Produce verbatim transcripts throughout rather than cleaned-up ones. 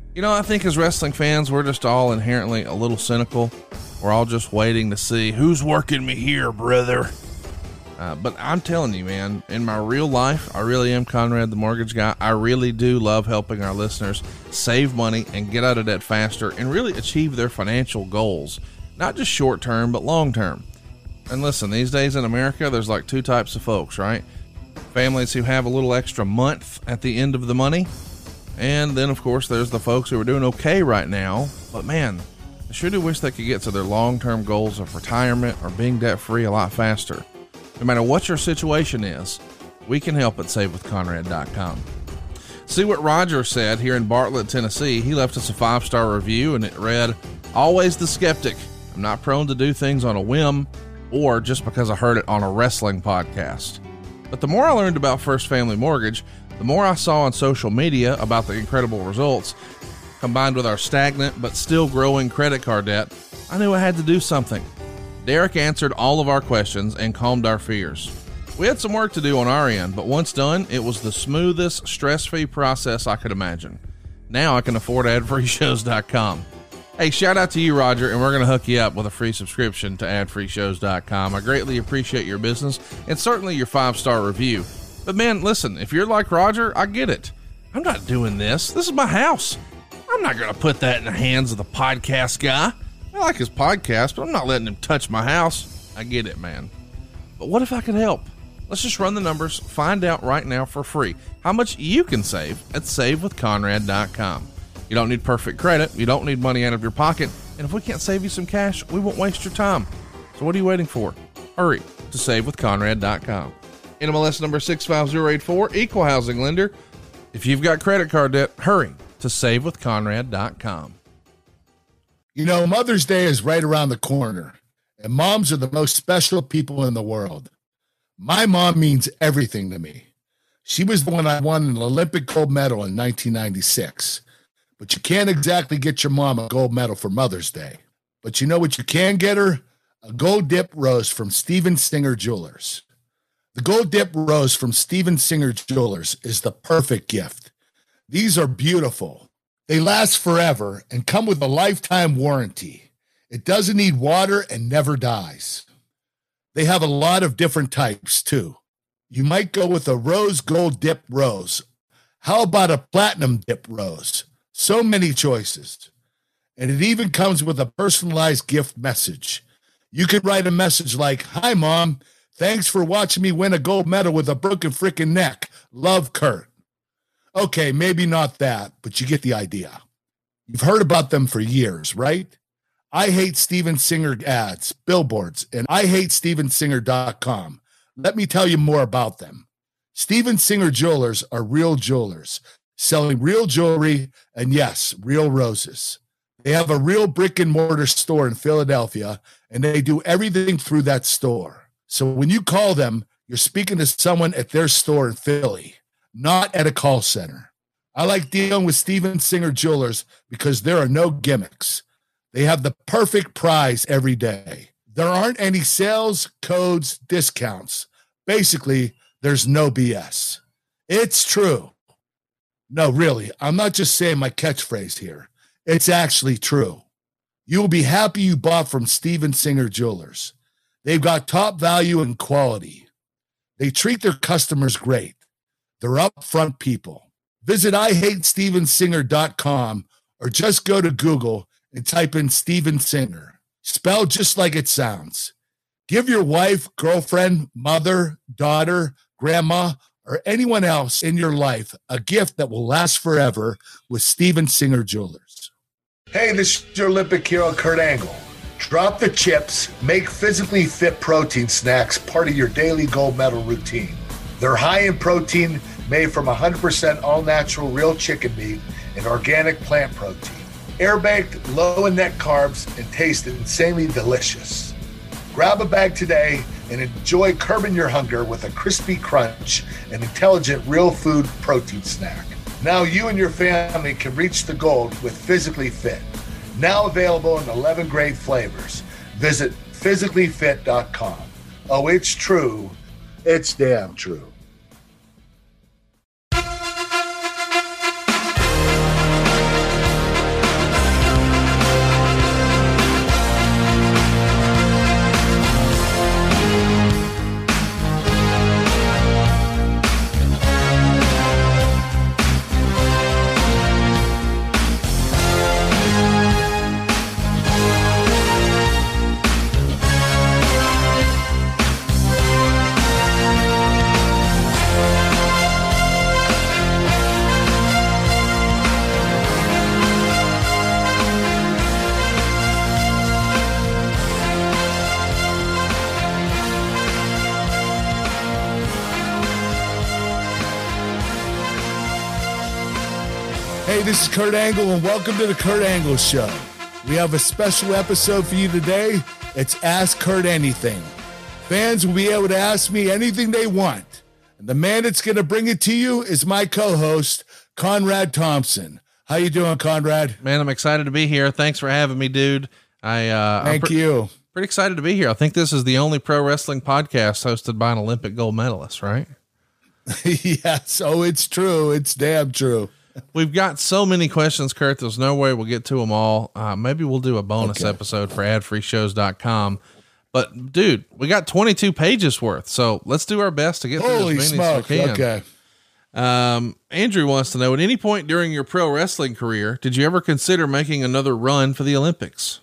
You know, I think as wrestling fans, we're just all inherently a little cynical. We're all just waiting to see who's working me here, brother. Uh, but I'm telling you, man, in my real life, I really am Conrad the Mortgage Guy. I really do love helping our listeners save money and get out of debt faster and really achieve their financial goals. Not just short term, but long term. And listen, these days in America, there's like two types of folks, right? Families who have a little extra month at the end of the money. And then, of course, there's the folks who are doing okay right now. But man, I sure do wish they could get to their long-term goals of retirement or being debt-free a lot faster. No matter what your situation is, we can help at save with conrad dot com. See what Roger said here in Bartlett, Tennessee. He left us a five-star review, and it read, "Always the skeptic. I'm not prone to do things on a whim or just because I heard it on a wrestling podcast. But the more I learned about First Family Mortgage, the more I saw on social media about the incredible results, combined with our stagnant but still growing credit card debt, I knew I had to do something." Derek answered all of our questions and calmed our fears. We had some work to do on our end, but once done, it was the smoothest, stress-free process I could imagine. Now I can afford ad free shows dot com. Hey, shout out to you, Roger, and we're going to hook you up with a free subscription to ad free shows dot com. I greatly appreciate your business and certainly your five-star review. But man, listen, if you're like Roger, I get it. I'm not doing this. This is my house. I'm not going to put that in the hands of the podcast guy. I like his podcast, but I'm not letting him touch my house. I get it, man. But what if I could help? Let's just run the numbers, find out right now for free how much you can save at save with conrad dot com. You don't need perfect credit. You don't need money out of your pocket. And if we can't save you some cash, we won't waste your time. So what are you waiting for? Hurry to save with conrad dot com. N M L S number six five zero eight four, equal housing lender. If you've got credit card debt, hurry to save with conrad dot com. You know, Mother's Day is right around the corner, and moms are the most special people in the world. My mom means everything to me. She was the one I won an Olympic gold medal in nineteen ninety-six. But you can't exactly get your mom a gold medal for Mother's Day. But you know what you can get her? A gold dip rose from Steven Singer Jewelers. The gold dip rose from Steven Singer Jewelers is the perfect gift. These are beautiful. They last forever and come with a lifetime warranty. It doesn't need water and never dies. They have a lot of different types, too. You might go with a rose gold dip rose. How about a platinum dip rose? So many choices. And it even comes with a personalized gift message. You could write a message like, "Hi, Mom. Thanks for watching me win a gold medal with a broken freaking neck. Love, Kurt." Okay, maybe not that, but you get the idea. You've heard about them for years, right? I Hate Steven Singer ads, billboards, and I hate steven singer dot com. Let me tell you more about them. Steven Singer Jewelers are real jewelers, selling real jewelry and, yes, real roses. They have a real brick and mortar store in Philadelphia, and they do everything through that store. So when you call them, you're speaking to someone at their store in Philly, not at a call center. I like dealing with Steven Singer Jewelers because there are no gimmicks. They have the perfect price every day. There aren't any sales, codes, discounts. Basically, there's no B S. It's true. No, really, I'm not just saying my catchphrase here. It's actually true. You will be happy you bought from Steven Singer Jewelers. They've got top value and quality. They treat their customers great. They're upfront people. Visit I hate steven singer dot com or just go to Google and type in Steven Singer, spelled just like it sounds. Give your wife, girlfriend, mother, daughter, grandma, or anyone else in your life a gift that will last forever with Steven Singer Jewelers. Hey, this is your Olympic hero, Kurt Angle. Drop the chips, make physically fit protein snacks part of your daily gold medal routine. They're high in protein, made from one hundred percent all-natural real chicken meat and organic plant protein. Air-baked, low in net carbs, and taste insanely delicious. Grab a bag today and enjoy curbing your hunger with a crispy crunch and intelligent real food protein snack. Now you and your family can reach the gold with Physically Fit. Now available in eleven great flavors. Visit physically fit dot com. Oh, it's true. It's damn true. Hey, this is Kurt Angle, and welcome to the Kurt Angle Show. We have a special episode for you today. It's Ask Kurt Anything. Fans will be able to ask me anything they want. And the man that's going to bring it to you is my co-host, Conrad Thompson. How you doing, Conrad? Man, I'm excited to be here. Thanks for having me, dude. I uh, Thank pre- you. Pretty excited to be here. I think this is the only pro wrestling podcast hosted by an Olympic gold medalist, right? Yes. Oh, it's true. It's damn true. We've got so many questions, Kurt. There's no way we'll get to them all. Uh, maybe we'll do a bonus okay. episode for ad free shows dot com. But dude, we got twenty-two pages worth. So let's do our best to get Holy through as many smoke. as we can. Okay. Um, Andrew wants to know, at any point during your pro wrestling career, did you ever consider making another run for the Olympics?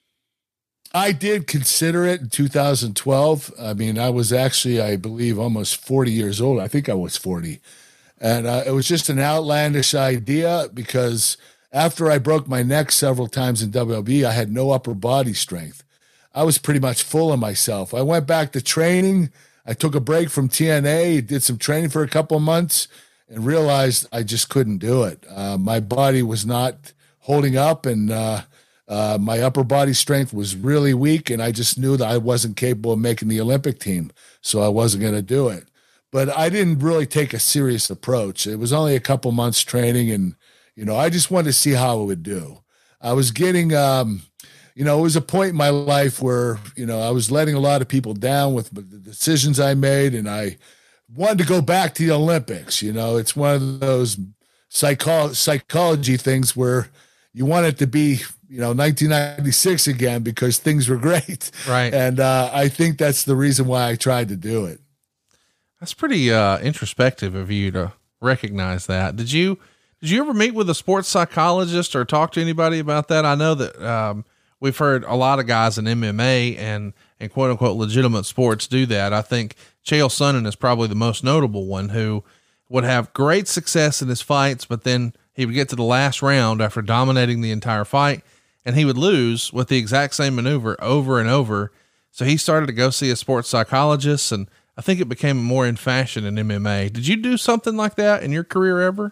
I did consider it in two thousand twelve. I mean, I was actually, I believe, almost forty years old. I think I was forty. And uh, it was just an outlandish idea because after I broke my neck several times in W W E, I had no upper body strength. I was pretty much full of myself. I went back to training. I took a break from T N A, did some training for a couple of months, and realized I just couldn't do it. Uh, my body was not holding up, and uh, uh, my upper body strength was really weak, and I just knew that I wasn't capable of making the Olympic team, so I wasn't going to do it. But I didn't really take a serious approach. It was only a couple months training, and, you know, I just wanted to see how it would do. I was getting, um, you know, it was a point in my life where, you know, I was letting a lot of people down with the decisions I made, and I wanted to go back to the Olympics. You know, it's one of those psycho- psychology things where you want it to be, you know, nineteen ninety-six again because things were great. Right. And uh, I think that's the reason why I tried to do it. That's pretty uh, introspective of you to recognize that. Did you, did you ever meet with a sports psychologist or talk to anybody about that? I know that um, we've heard a lot of guys in M M A and, and quote unquote legitimate sports do that. I think Chael Sonnen is probably the most notable one, who would have great success in his fights, but then he would get to the last round after dominating the entire fight, and he would lose with the exact same maneuver over and over. So he started to go see a sports psychologist, and I think it became more in fashion in M M A. Did you do something like that in your career ever?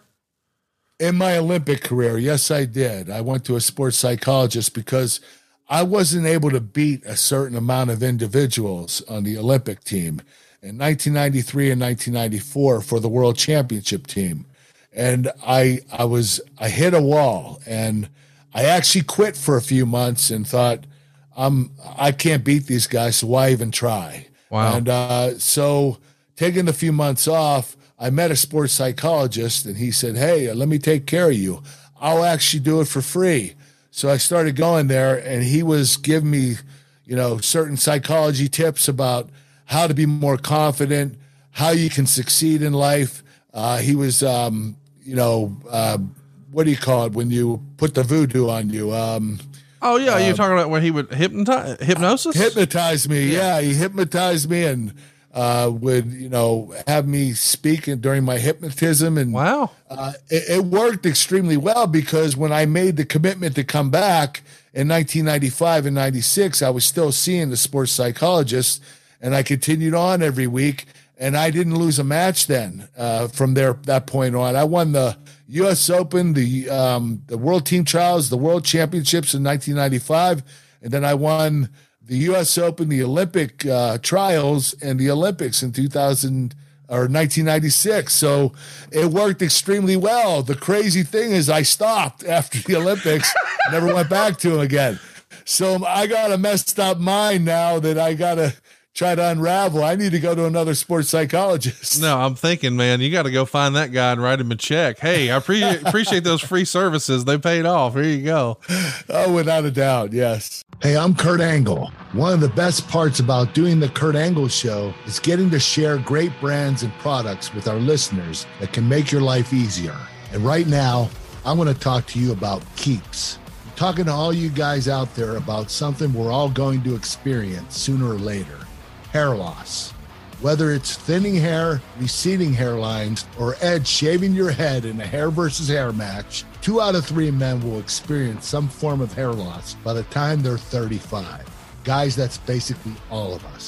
In my Olympic career, yes, I did. I went to a sports psychologist because I wasn't able to beat a certain amount of individuals on the Olympic team in nineteen ninety-three and nineteen ninety-four for the World Championship team. And I, I was, I hit a wall, and I actually quit for a few months and thought, I'm, I can't beat these guys, so why even try? Wow. And uh, so taking a few months off, I met a sports psychologist, and he said, hey, let me take care of you. I'll actually do it for free. So I started going there, and he was giving me, you know, certain psychology tips about how to be more confident, how you can succeed in life. Uh, he was, um, you know, uh, what do you call it when you put the voodoo on you? Um, Oh yeah. Uh, You're talking about when he would hypnotize, hypnosis? Hypnotize me. Yeah. Yeah. He hypnotized me and uh, would, you know, have me speak during my hypnotism. And wow. uh, it, it worked extremely well because when I made the commitment to come back in nineteen ninety-five and ninety-six, I was still seeing the sports psychologist, and I continued on every week, and I didn't lose a match then uh, from there, that point on. I won the U S Open, the um, the World Team Trials, the World Championships in nineteen ninety-five, and then I won the U S Open, the Olympic uh, Trials, and the Olympics in two thousand or nineteen ninety-six. So it worked extremely well. The crazy thing is, I stopped after the Olympics, never went back to them again. So I got a messed up mind now that I got to try to unravel. I need to go to another sports psychologist. No, I'm thinking, man, you got to go find that guy and write him a check. Hey, I pre- appreciate those free services. They paid off. Here you go. Oh, without a doubt. Yes. Hey, I'm Kurt Angle. One of the best parts about doing the Kurt Angle Show is getting to share great brands and products with our listeners that can make your life easier. And right now, I want to talk to you about Keeps. I'm talking to all you guys out there about something we're all going to experience sooner or later. Hair loss. Whether it's thinning hair, receding hairlines, or Ed shaving your head in a hair versus hair match, two out of three men will experience some form of hair loss by the time they're thirty-five. Guys, that's basically all of us.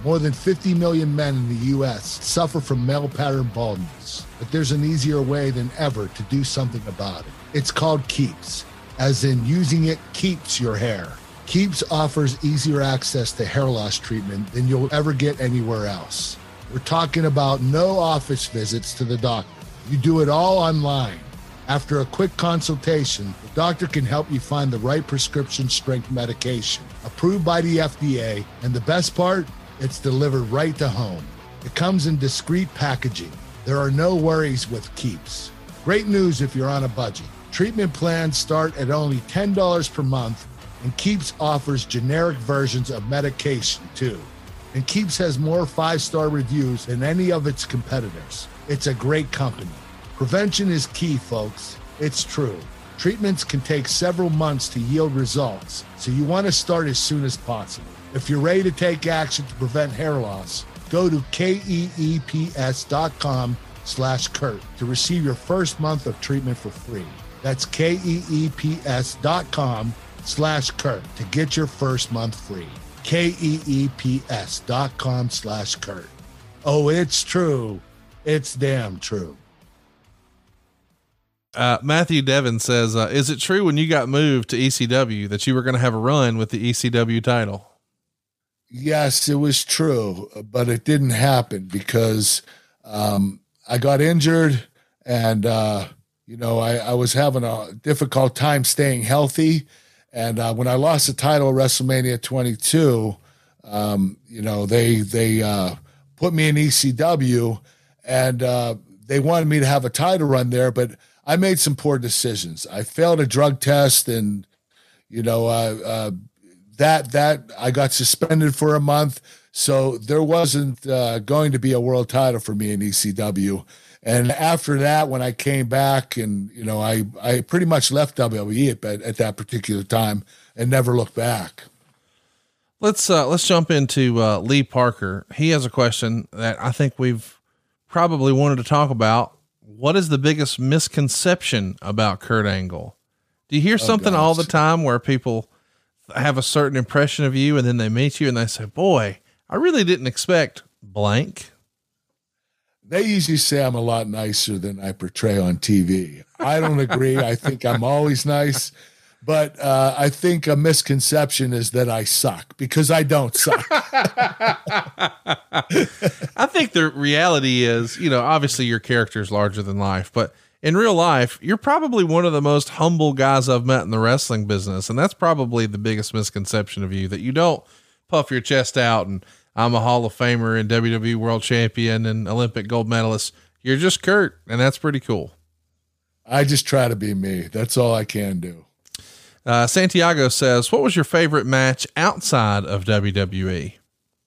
More than fifty million men in the U S suffer from male pattern baldness, but there's an easier way than ever to do something about it. It's called Keeps, as in using it keeps your hair. Keeps offers easier access to hair loss treatment than you'll ever get anywhere else. We're talking about no office visits to the doctor. You do it all online. After a quick consultation, the doctor can help you find the right prescription strength medication, approved by the F D A, and the best part, it's delivered right to home. It comes in discreet packaging. There are no worries with Keeps. Great news if you're on a budget. Treatment plans start at only ten dollars per month, and Keeps offers generic versions of medication too. And Keeps has more five-star reviews than any of its competitors. It's a great company. Prevention is key, folks. It's true. Treatments can take several months to yield results, so you want to start as soon as possible. If you're ready to take action to prevent hair loss, go to keeps.com slash Kurt to receive your first month of treatment for free. That's keeps.com slash Kurt to get your first month free. keeps.com slash Kurt. Oh, it's true. It's damn true. Uh, Matthew Devon says, uh, is it true when you got moved to E C W that you were going to have a run with the E C W title? Yes, it was true, but it didn't happen because um, I got injured and, uh, you know, I, I was having a difficult time staying healthy. And uh, when I lost the title at WrestleMania twenty-two, um, you know, they they uh, put me in E C W and uh, they wanted me to have a title run there, but I made some poor decisions. I failed a drug test and, you know, uh, uh, that, that I got suspended for a month. So there wasn't uh, going to be a world title for me in E C W. And after that, when I came back and, you know, I, I pretty much left W W E at, at that particular time and never looked back. Let's, uh, let's jump into uh, Lee Parker. He has a question that I think we've probably wanted to talk about. What is the biggest misconception about Kurt Angle? Do you hear something oh, all the time where people have a certain impression of you and then they meet you and they say, boy, I really didn't expect blank? They usually say I'm a lot nicer than I portray on T V. I don't agree. I think I'm always nice, but uh, I think a misconception is that I suck because I don't suck. I think the reality is, you know, obviously your character is larger than life, but in real life, you're probably one of the most humble guys I've met in the wrestling business. And that's probably the biggest misconception of you, that you don't puff your chest out and I'm a Hall of Famer and W W E world champion and Olympic gold medalist. You're just Kurt, and that's pretty cool. I just try to be me. That's all I can do. Uh, Santiago says, what was your favorite match outside of W W E?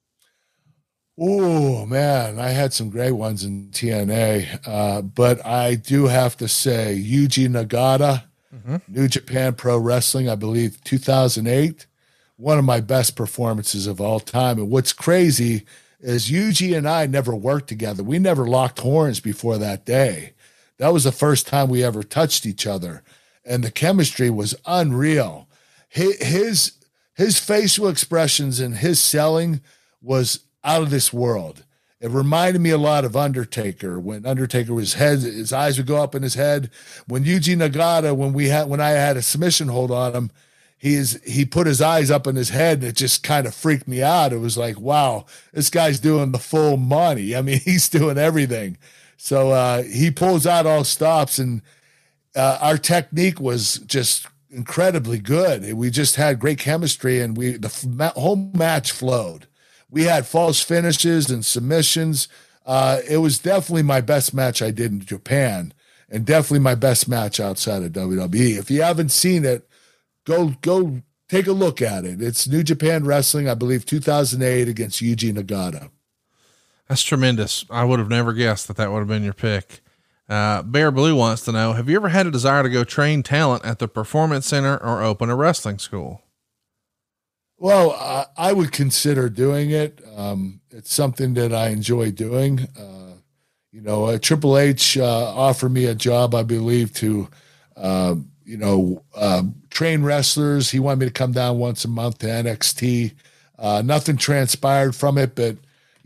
Oh man, I had some great ones in T N A. Uh, but I do have to say Yuji Nagata, mm-hmm. New Japan Pro Wrestling, I believe two thousand eight. One of my best performances of all time. And what's crazy is Yuji and I never worked together. We never locked horns before that day. That was the first time we ever touched each other. And the chemistry was unreal. His, his, his facial expressions and his selling was out of this world. It reminded me a lot of Undertaker, when Undertaker was head, his eyes would go up in his head. When Yuji Nagata, when we had, when I had a submission hold on him, He's, he put his eyes up in his head and it just kind of freaked me out. It was like, wow, this guy's doing the full money. I mean, he's doing everything. So uh, he pulls out all stops and uh, our technique was just incredibly good. We just had great chemistry and we, the whole match flowed. We had false finishes and submissions. Uh, it was definitely my best match I did in Japan and definitely my best match outside of W W E. If you haven't seen it, Go, go take a look at it. It's New Japan Wrestling, I believe, two thousand eight against Yuji Nagata. That's tremendous. I would have never guessed that that would have been your pick. Uh, Bear Blue wants to know, have you ever had a desire to go train talent at the Performance Center or open a wrestling school? Well, uh, I would consider doing it. Um, it's something that I enjoy doing. Uh, you know, uh, Triple H uh, offered me a job, I believe, to, uh, you know, uh, train wrestlers. He wanted me to come down once a month to N X T. Uh, nothing transpired from it, but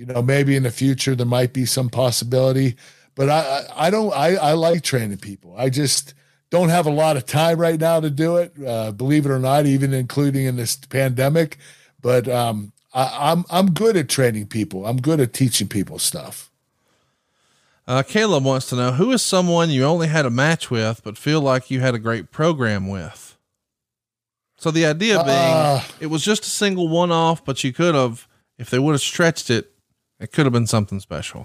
you know, maybe in the future there might be some possibility, but I, I, I don't, I, I like training people. I just don't have a lot of time right now to do it. Uh, believe it or not, even including in this pandemic, but um, I, I'm, I'm good at training people. I'm good at teaching people stuff. Uh, Caleb wants to know, who is someone you only had a match with, but feel like you had a great program with? So the idea being, uh, it was just a single one-off, but you could have, if they would have stretched it, it could have been something special.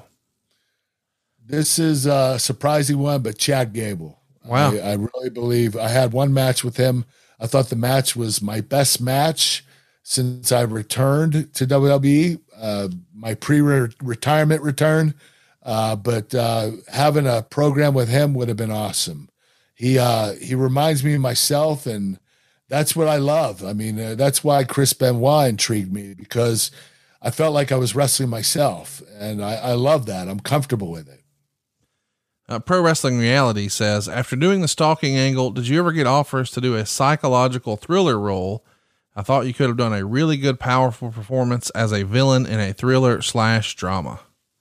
This is a surprising one, but Chad Gable. Wow. I, I really believe I had one match with him. I thought the match was my best match since I returned to W W E, uh, my pre-retirement return. Uh, but uh, having a program with him would have been awesome. He uh, he reminds me of myself, and that's what I love. I mean, uh, that's why Chris Benoit intrigued me, because I felt like I was wrestling myself, and I, I love that. I'm comfortable with it. Uh, Pro Wrestling Reality says, after doing the stalking angle, did you ever get offers to do a psychological thriller role? I thought you could have done a really good, powerful performance as a villain in a thriller slash drama.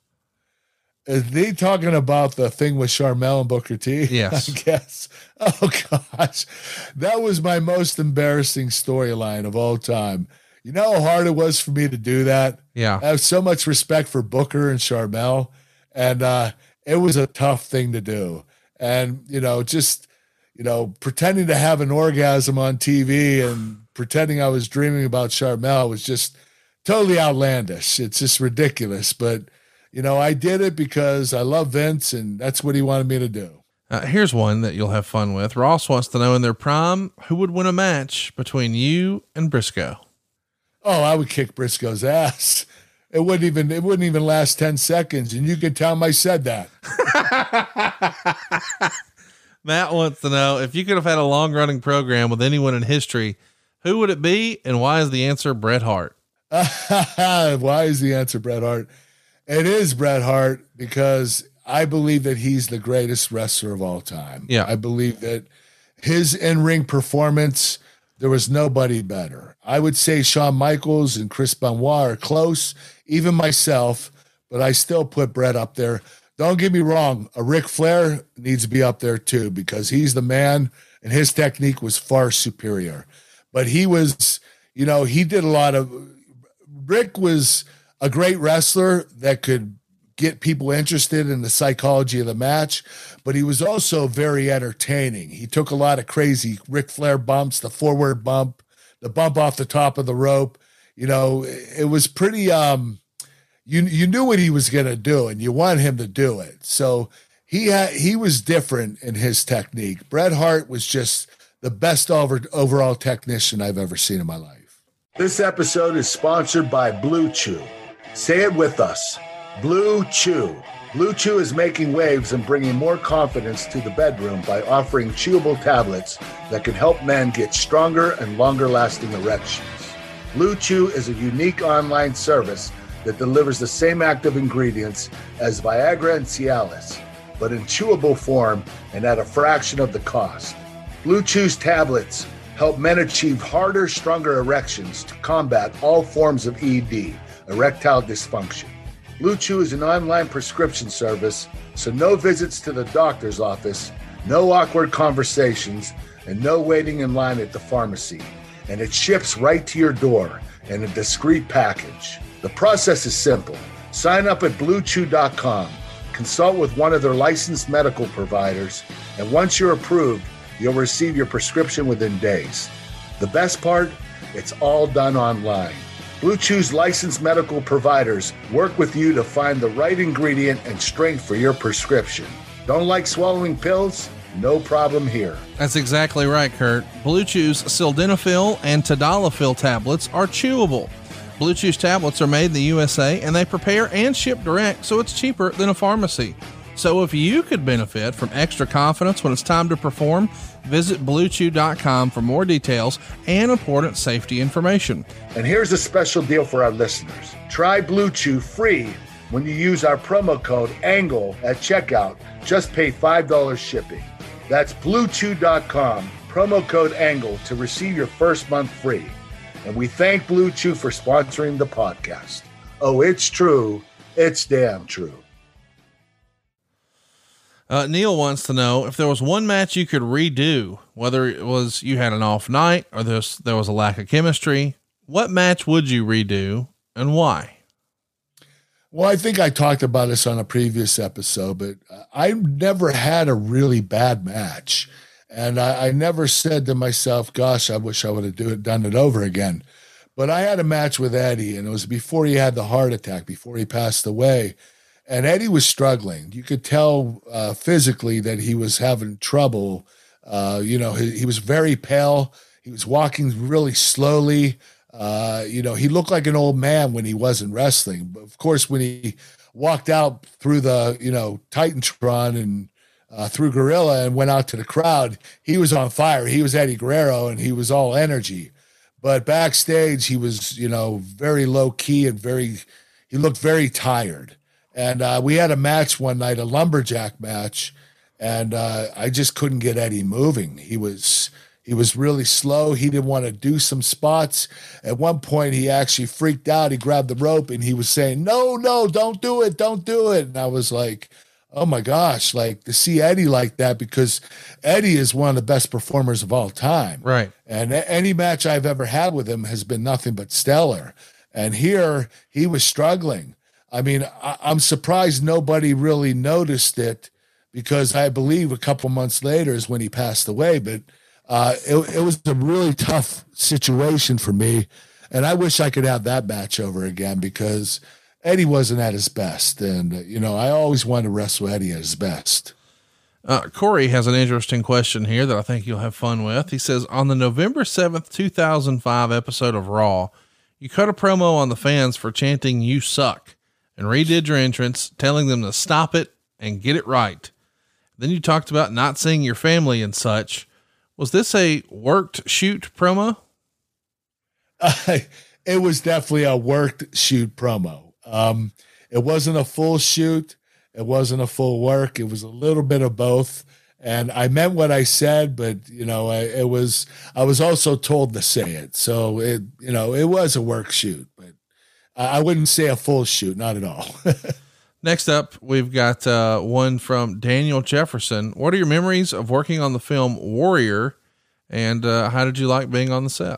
Is they talking about the thing with Sharmell and Booker T? Yes. I guess. Oh gosh. That was my most embarrassing storyline of all time. You know how hard it was for me to do that? Yeah. I have so much respect for Booker and Sharmell, and uh, it was a tough thing to do. And, you know, just, you know, pretending to have an orgasm on T V and pretending I was dreaming about Sharmell was just totally outlandish. It's just ridiculous. But, you know, I did it because I love Vince, and that's what he wanted me to do. Uh, here's one that you'll have fun with. Ross wants to know, in their prime, who would win a match between you and Briscoe? Oh, I would kick Briscoe's ass. It wouldn't even, it wouldn't even last ten seconds. And you can tell him I said that. Matt wants to know, if you could have had a long running program with anyone in history, who would it be? And why is the answer Bret Hart? Why is the answer Bret Hart? It is Bret Hart, because I believe that he's the greatest wrestler of all time. Yeah. I believe that his in-ring performance, there was nobody better. I would say Shawn Michaels and Chris Benoit are close, even myself, but I still put Bret up there. Don't get me wrong, a Ric Flair needs to be up there too, because he's the man and his technique was far superior. But he was, you know, he did a lot of, Rick was a great wrestler that could get people interested in the psychology of the match, but he was also very entertaining. He took a lot of crazy Ric Flair bumps, the forward bump, the bump off the top of the rope. You know, it was pretty, um, you, you knew what he was going to do, and you wanted him to do it. So he had, he was different in his technique. Bret Hart was just the best over, overall technician I've ever seen in my life. This episode is sponsored by Blue Chew. Say it with us. Blue Chew. Blue Chew is making waves and bringing more confidence to the bedroom by offering chewable tablets that can help men get stronger and longer lasting erections. Blue Chew is a unique online service that delivers the same active ingredients as Viagra and Cialis, but in chewable form and at a fraction of the cost. Blue Chew's tablets help men achieve harder, stronger erections to combat all forms of E D, erectile dysfunction. Blue Chew is an online prescription service, so no visits to the doctor's office, no awkward conversations, and no waiting in line at the pharmacy. And it ships right to your door in a discreet package. The process is simple. Sign up at blue chew dot com, consult with one of their licensed medical providers, and once you're approved, you'll receive your prescription within days. The best part? It's all done online. Blue Chew's licensed medical providers work with you to find the right ingredient and strength for your prescription. Don't like swallowing pills? No problem here. That's exactly right, Kurt. Blue Chew's sildenafil and tadalafil tablets are chewable. Blue Chew's tablets are made in the U S A, and they prepare and ship direct, so it's cheaper than a pharmacy. So if you could benefit from extra confidence when it's time to perform, visit blue chew dot com for more details and important safety information. And here's a special deal for our listeners. Try Blue Chew free when you use our promo code ANGLE at checkout. Just pay five dollars shipping. That's blue chew dot com, promo code ANGLE to receive your first month free. And we thank Blue Chew for sponsoring the podcast. Oh, it's true. It's damn true. Uh, Neil wants to know if there was one match you could redo, whether it was you had an off night or there's, there was a lack of chemistry. What match would you redo and why? Well, I think I talked about this on a previous episode, but I've never had a really bad match. And I, I never said to myself, gosh, I wish I would have do it, done it over again. But I had a match with Eddie, and it was before he had the heart attack, before he passed away. And Eddie was struggling. You could tell uh, physically that he was having trouble. Uh, you know, he, he was very pale. He was walking really slowly. Uh, you know, he looked like an old man when he wasn't wrestling. But of course, when he walked out through the, you know, Titantron and uh, through Gorilla and went out to the crowd, he was on fire. He was Eddie Guerrero, and he was all energy. But backstage, he was, you know, very low key and very, he looked very tired. And uh, we had a match one night, a lumberjack match, and uh, I just couldn't get Eddie moving. He was he was really slow. He didn't want to do some spots. At one point, he actually freaked out. He grabbed the rope and he was saying, "No, no, don't do it, don't do it." And I was like, "Oh my gosh!" Like to see Eddie like that, because Eddie is one of the best performers of all time, right? And any match I've ever had with him has been nothing but stellar. And here he was struggling. I mean, I, I'm surprised nobody really noticed it, because I believe a couple months later is when he passed away. But uh, it, it was a really tough situation for me. And I wish I could have that match over again, because Eddie wasn't at his best. And, uh, you know, I always wanted to wrestle Eddie at his best. Uh, Corey has an interesting question here that I think you'll have fun with. He says, on the November seventh, two thousand five episode of Raw, you cut a promo on the fans for chanting "You suck" and redid your entrance, telling them to stop it and get it right. Then you talked about not seeing your family and such. Was this a worked shoot promo? Uh, it was definitely a worked shoot promo. Um, it wasn't a full shoot. It wasn't a full work. It was a little bit of both. And I meant what I said, but you know, I, it was, I was also told to say it. So it, you know, it was a work shoot, but I wouldn't say a full shoot. Not at all. Next up, we've got uh, one from Daniel Jefferson. What are your memories of working on the film Warrior, and uh, how did you like being on the set?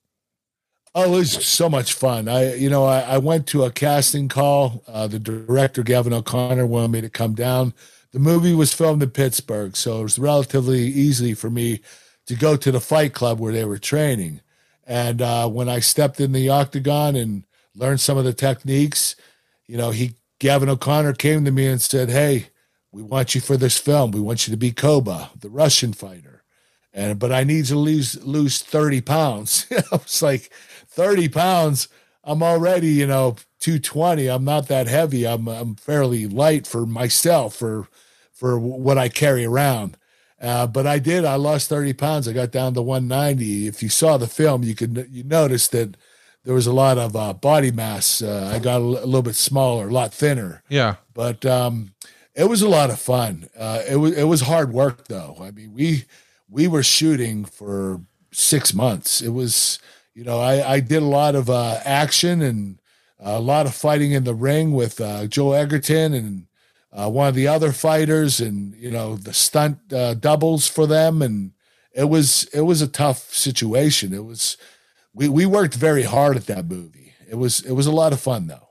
Oh, it was so much fun. I, you know, I, I went to a casting call. Uh, the director, Gavin O'Connor, wanted me to come down. The movie was filmed in Pittsburgh, so it was relatively easy for me to go to the fight club where they were training. And uh, when I stepped in the octagon and learned some of the techniques, you know, he, Gavin O'Connor came to me and said, "Hey, we want you for this film. We want you to be Koba, the Russian fighter. And, but I need to lose, lose thirty pounds. I was like, thirty pounds. I'm already, you know, two twenty. I'm not that heavy. I'm, I'm fairly light for myself, for, for what I carry around. Uh, but I did, I lost thirty pounds. I got down to one ninety. If you saw the film, you could, you notice that there was a lot of uh, body mass. Uh, I got a, l- a little bit smaller, a lot thinner. Yeah. But um, it was a lot of fun. Uh, it was, it was hard work though. I mean, we, we were shooting for six months. It was, you know, I, I did a lot of uh, action and a lot of fighting in the ring with uh, Joe Egerton and uh, one of the other fighters, and, you know, the stunt uh, doubles for them. And it was, it was a tough situation. It was, we, we worked very hard at that movie. It was, it was a lot of fun though.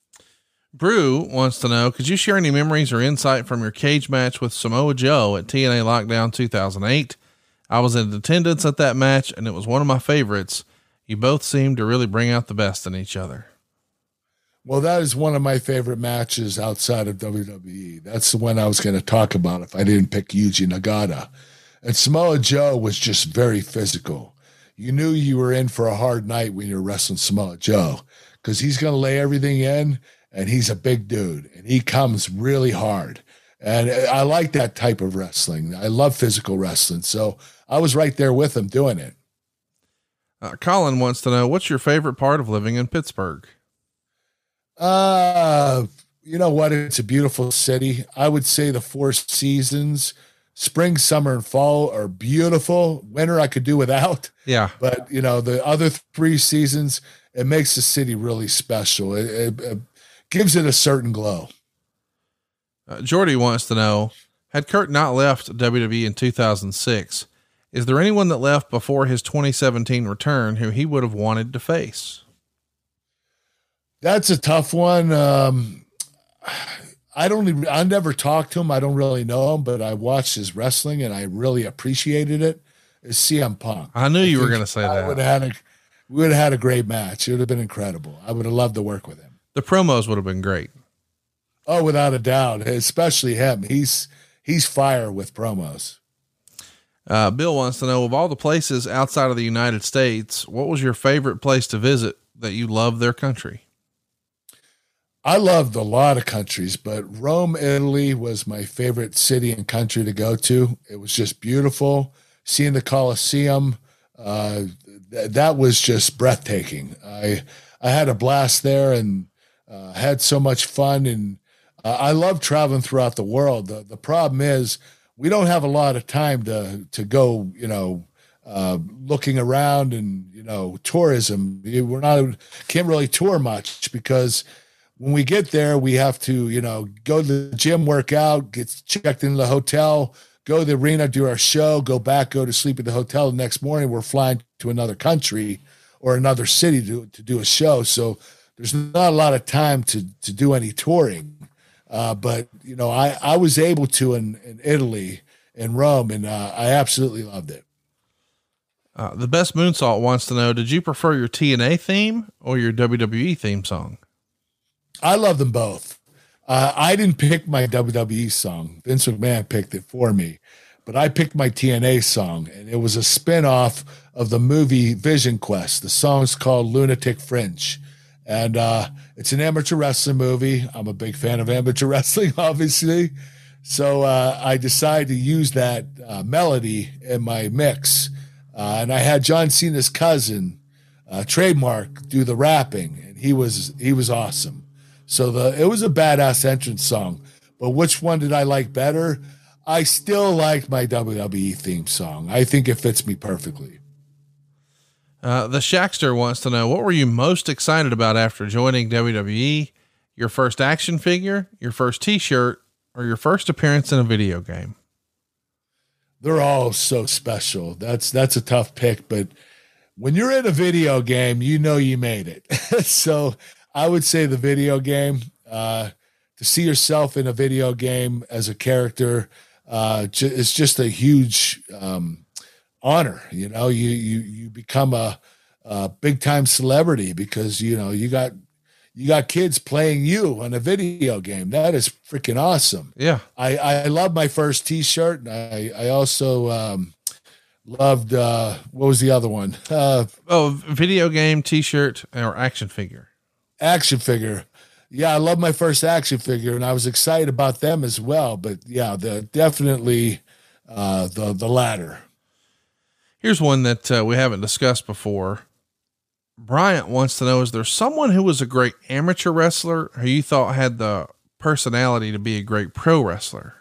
Brew wants to know, could you share any memories or insight from your cage match with Samoa Joe at T N A Lockdown two thousand eight? I was in attendance at that match and it was one of my favorites. You both seemed to really bring out the best in each other. Well, that is one of my favorite matches outside of W W E. That's the one I was going to talk about if I didn't pick Yuji Nagata. And Samoa Joe was just very physical. You knew you were in for a hard night when you're wrestling Samoa Joe, because he's going to lay everything in, and he's a big dude, and he comes really hard. And I like that type of wrestling. I love physical wrestling. So I was right there with him doing it. Uh, Colin wants to know, what's your favorite part of living in Pittsburgh? Uh, you know what? It's a beautiful city. I would say the Four Seasons, spring, summer, and fall are beautiful. Winter I could do without. Yeah. But, you know, the other three seasons, it makes the city really special. It, it, it gives it a certain glow. Uh, Jordy wants to know, had Kurt not left W W E in two thousand six, is there anyone that left before his twenty seventeen return who he would have wanted to face? That's a tough one. Um, I don't even, I never talked to him. I don't really know him, but I watched his wrestling and I really appreciated it. It's C M Punk. I knew you I were going to say I that. Would have had a, we would have had a great match. It would have been incredible. I would have loved to work with him. The promos would have been great. Oh, without a doubt, especially him. He's, he's fire with promos. Uh, Bill wants to know, of all the places outside of the United States, what was your favorite place to visit that you love their country? I loved a lot of countries, but Rome, Italy was my favorite city and country to go to. It was just beautiful. Seeing the Colosseum, uh, th- that was just breathtaking. I, I had a blast there and uh, had so much fun. And uh, I love traveling throughout the world. The, the problem is we don't have a lot of time to, to go, you know, uh, looking around and, you know, tourism. We're not, can't really tour much because when we get there, we have to, you know, go to the gym, work out, get checked into the hotel, go to the arena, do our show, go back, go to sleep at the hotel. The next morning, we're flying to another country or another city to, to do a show. So there's not a lot of time to, to do any touring. Uh, but, you know, I, I was able to in, in Italy and Rome, and uh, I absolutely loved it. Uh, the best Moonsault wants to know, did you prefer your T N A theme or your W W E theme song? I love them both. Uh, I didn't pick my W W E song. Vince McMahon picked it for me, but I picked my T N A song, and it was a spinoff of the movie Vision Quest. The song's called Lunatic Fringe, and uh, it's an amateur wrestling movie. I'm a big fan of amateur wrestling, obviously. So uh, I decided to use that uh, melody in my mix, uh, and I had John Cena's cousin, uh, Trademark, do the rapping, and he was he was awesome. So the it was a badass entrance song, but which one did I like better? I still like my W W E theme song. I think it fits me perfectly. Uh, the Shackster wants to know, what were you most excited about after joining W W E? Your first action figure, your first t-shirt, or your first appearance in a video game? They're all so special. That's, that's a tough pick, but when you're in a video game, you know, you made it. So I would say the video game, uh, to see yourself in a video game as a character, uh, ju- it's just a huge, um, honor. You know, you, you, you become a, a big time celebrity because, you know, you got, you got kids playing you on a video game. That is freaking awesome. Yeah. I, I love my first t-shirt. And I, I also, um, loved, uh, what was the other one? Uh, oh, video game, t-shirt, or action figure. Action figure. Yeah, I love my first action figure, and I was excited about them as well. But yeah, the definitely uh, the the latter. Here's one that uh, we haven't discussed before. Bryant wants to know, is there someone who was a great amateur wrestler who you thought had the personality to be a great pro wrestler?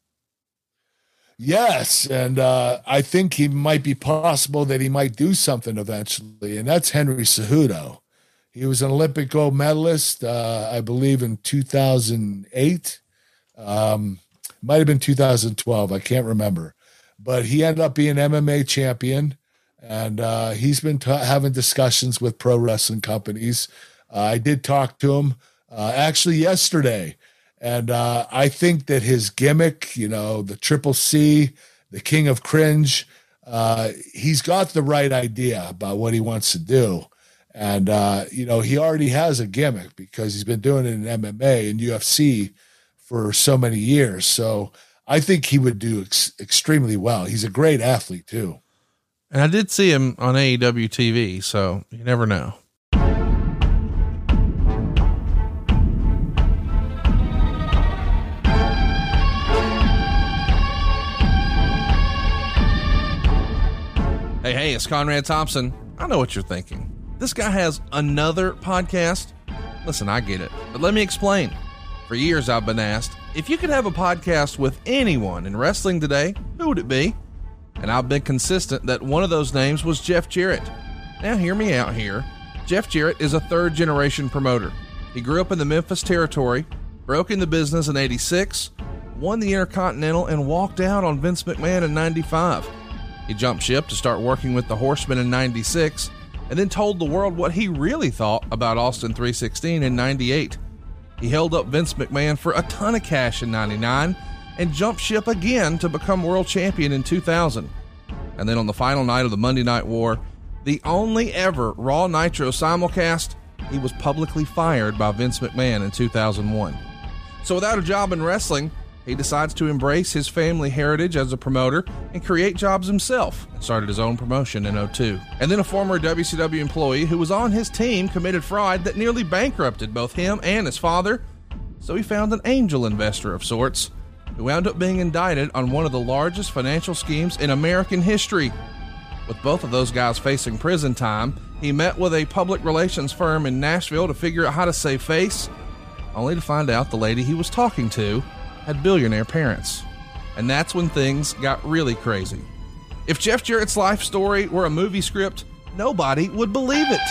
Yes, and uh, I think he might be possible that he might do something eventually, and that's Henry Cejudo. He was an Olympic gold medalist, uh, I believe, in two thousand eight. Um, might have been two thousand twelve. I can't remember. But he ended up being M M A champion, and uh, he's been t- having discussions with pro wrestling companies. Uh, I did talk to him uh, actually yesterday, and uh, I think that his gimmick, you know, the Triple C, the King of Cringe, uh, he's got the right idea about what he wants to do. And, uh, you know, he already has a gimmick because he's been doing it in M M A and U F C for so many years. So I think he would do ex- extremely well. He's a great athlete too. And I did see him on A E W T V, so you never know. Hey, hey, it's Conrad Thompson. I know what you're thinking. This guy has another podcast. Listen, I get it, but let me explain. For years I've been asked, If you could have a podcast with anyone in wrestling today, who would it be? And I've been consistent that one of those names was Jeff Jarrett. Now hear me out here. Jeff Jarrett is a third generation promoter. He grew up in the Memphis territory, broke into business in eighty-six, won the Intercontinental, and walked out on Vince McMahon in ninety-five. He jumped ship to start working with the Horsemen in ninety-six, and then told the world what he really thought about Austin three sixteen in ninety-eight. He held up Vince McMahon for a ton of cash in ninety-nine, and jumped ship again to become world champion in two thousand. And then on the final night of the Monday Night War, the only ever Raw Nitro simulcast, he was publicly fired by Vince McMahon in two thousand one. So without a job in wrestling, he decides to embrace his family heritage as a promoter and create jobs himself, and started his own promotion in oh two. And then a former W C W employee who was on his team committed fraud that nearly bankrupted both him and his father, so he found an angel investor of sorts, who wound up being indicted on one of the largest financial schemes in American history. With both of those guys facing prison time, he met with a public relations firm in Nashville to figure out how to save face, only to find out the lady he was talking to had billionaire parents. And that's when things got really crazy. If Jeff Jarrett's life story were a movie script, nobody would believe it.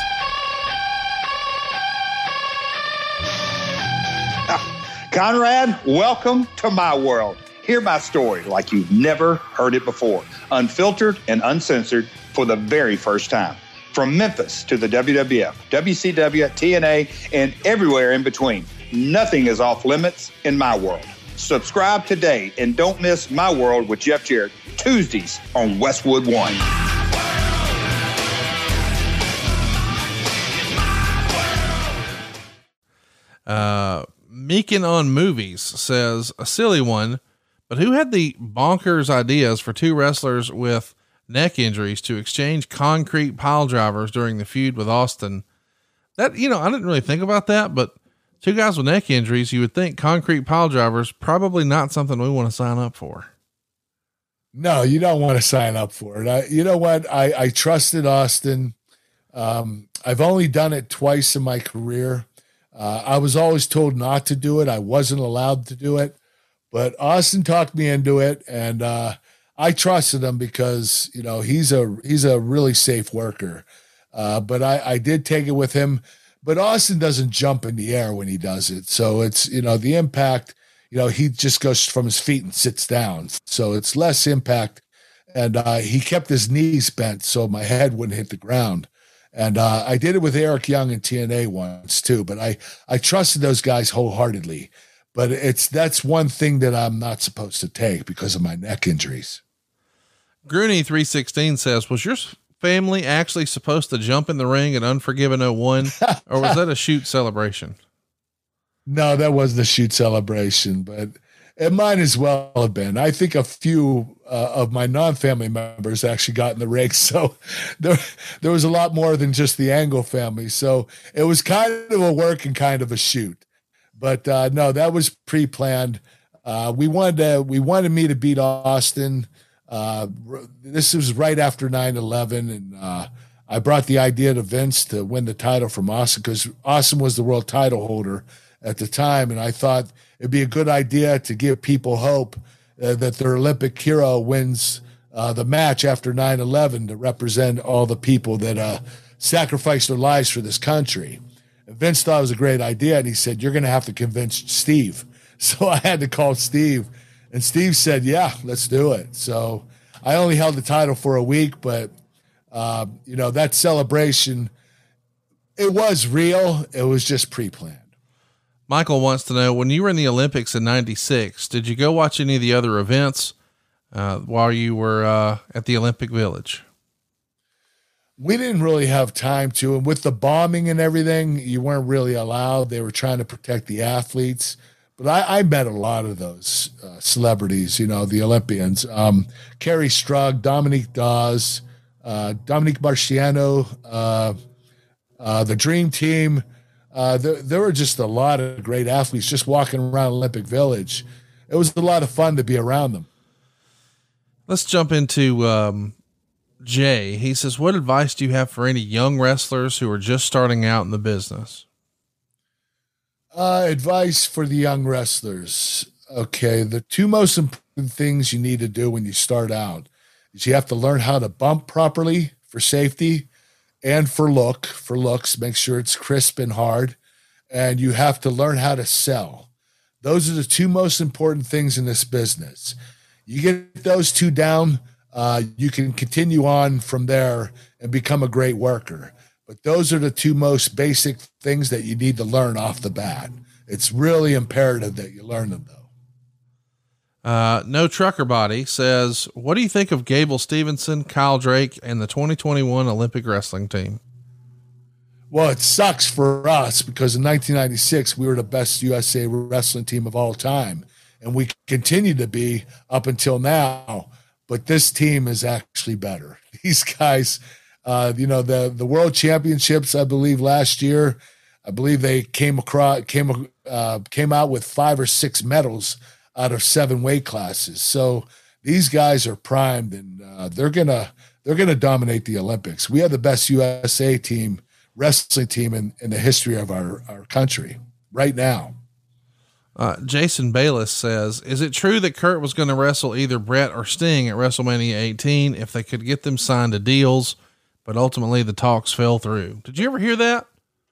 Conrad, welcome to my world. Hear my story like you've never heard it before, unfiltered and uncensored for the very first time. From Memphis to the W W F, W C W, T N A, and everywhere in between, nothing is off limits in my world. Subscribe today and don't miss My World with Jeff Jarrett, Tuesdays on Westwood One. Uh, Meekin on Movies says, a silly one, but who had the bonkers ideas for two wrestlers with neck injuries to exchange concrete pile drivers during the feud with Austin? That, you know, I didn't really think about that, but two guys with neck injuries, you would think concrete pile drivers, probably not something we want to sign up for. No, you don't want to sign up for it. I, you know what? I, I trusted Austin. Um, I've only done it twice in my career. Uh, I was always told not to do it. I wasn't allowed to do it, but Austin talked me into it, and uh, I trusted him because, you know, he's a, he's a really safe worker. Uh, but I, I did take it with him. But Austin doesn't jump in the air when he does it. So it's, you know, the impact, you know, he just goes from his feet and sits down. So it's less impact. And uh, he kept his knees bent so my head wouldn't hit the ground. And uh, I did it with Eric Young and T N A once too. But I, I trusted those guys wholeheartedly. But it's, that's one thing that I'm not supposed to take because of my neck injuries. Grooney three sixteen says, was your family actually supposed to jump in the ring at Unforgiven oh one, or was that a shoot celebration? No, that was the shoot celebration, but it might as well have been. I think a few uh, of my non-family members actually got in the ring. So there, there was a lot more than just the Angle family. So it was kind of a work and kind of a shoot, but uh, no, that was pre-planned. Uh, we wanted to, we wanted me to beat Austin. Uh, this was right after nine eleven, and uh, I brought the idea to Vince to win the title from Austin because Austin was the world title holder at the time, and I thought it'd be a good idea to give people hope uh, that their Olympic hero wins uh, the match after nine eleven to represent all the people that uh, sacrificed their lives for this country. And Vince thought it was a great idea, and he said, "You're going to have to convince Steve." So I had to call Steve. And Steve said, yeah, let's do it. So I only held the title for a week, but, uh, you know, that celebration, it was real. It was just pre-planned. Michael wants to know, when you were in the Olympics in ninety-six, did you go watch any of the other events uh, while you were uh, at the Olympic Village? We didn't really have time to. And with the bombing and everything, you weren't really allowed. They were trying to protect the athletes. But I, I met a lot of those uh, celebrities, you know, the Olympians. Um, Kerry Strug, Dominique Dawes, uh, Dominique Marciano, uh, uh, the Dream Team. Uh, there, there were just a lot of great athletes just walking around Olympic Village. It was a lot of fun to be around them. Let's jump into um, Jay. He says, what advice do you have for any young wrestlers who are just starting out in the business? Uh, advice for the young wrestlers. okay, the two most important things you need to do when you start out is you have to learn how to bump properly for safety and for look, for looks, make sure it's crisp and hard. And you have to learn how to sell. Those are the two most important things in this business. You get those two down, uh, you can continue on from there and become a great worker. But those are the two most basic things that you need to learn off the bat. It's really imperative that you learn them, though. Uh, No Trucker Body says, what do you think of Gable Stevenson, Kyle Drake, and the twenty twenty-one Olympic wrestling team? Well, it sucks for us because in nineteen ninety-six, we were the best U S A wrestling team of all time. And we continue to be up until now. But this team is actually better. These guys... Uh, you know, the, the world championships, I believe last year, I believe they came across, came, uh, came out with five or six medals out of seven weight classes. So these guys are primed and, uh, they're going to, they're going to dominate the Olympics. We have the best U S A team, wrestling team in, in the history of our, our country right now. Uh, Jason Bayless says, is it true that Kurt was going to wrestle either Brett or Sting at WrestleMania eighteen if they could get them signed to deals? But ultimately the talks fell through. Did you ever hear that?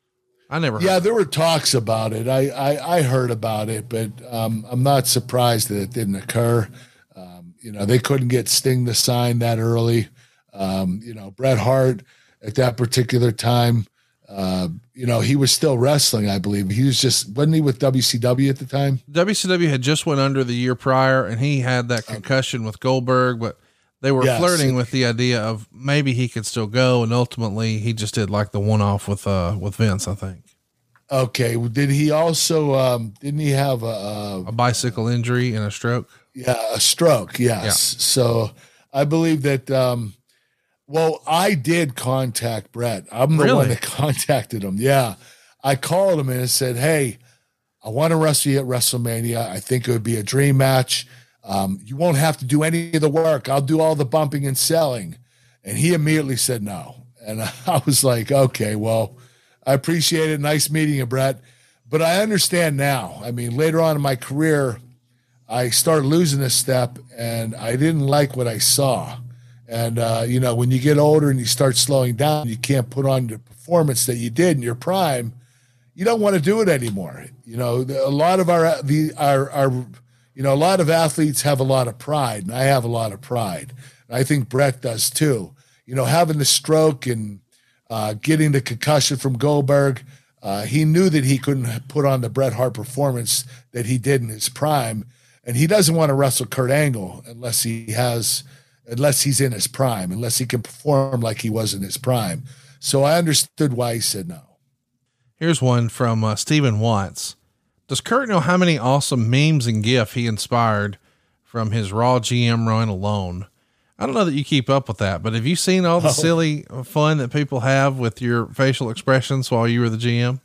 I never heard Yeah, that. there were talks about it. I, I, I heard about it, but um, I'm not surprised that it didn't occur. Um, you know, they couldn't get Sting to sign that early. Um, you know, Bret Hart at that particular time, uh, you know, he was still wrestling, I believe. He was just, wasn't he with W C W at the time? W C W had just went under the year prior and he had that concussion okay. with Goldberg, but they were yes. flirting with the idea of maybe he could still go. And ultimately he just did like the one-off with, uh, with Vince, I think. Okay. Did he also, um, didn't he have a, a, a bicycle injury and a stroke? Yeah. A stroke. Yes. Yeah. So I believe that, um, well, I did contact Brett. I'm the really? one that contacted him. Yeah. I called him and said, hey, I want to wrestle you at WrestleMania. I think it would be a dream match. Um, you won't have to do any of the work. I'll do all the bumping and selling. And he immediately said no. And I was like, okay, well, I appreciate it. Nice meeting you, Brett. But I understand now. I mean, later on in my career, I started losing a step and I didn't like what I saw. And, uh, you know, when you get older and you start slowing down, you can't put on the performance that you did in your prime. You don't want to do it anymore. You know, a lot of our, the, our, our, You know, a lot of athletes have a lot of pride, and I have a lot of pride. And I think Brett does too. You know, having the stroke and uh, getting the concussion from Goldberg, uh, he knew that he couldn't put on the Bret Hart performance that he did in his prime, and he doesn't want to wrestle Kurt Angle unless he has, unless he's in his prime, unless he can perform like he was in his prime. So I understood why he said no. Here's one from uh, Stephen Watts. Does Kurt know how many awesome memes and GIF he inspired from his Raw G M run alone? I don't know that you keep up with that, but have you seen all the oh. silly fun that people have with your facial expressions while you were the G M?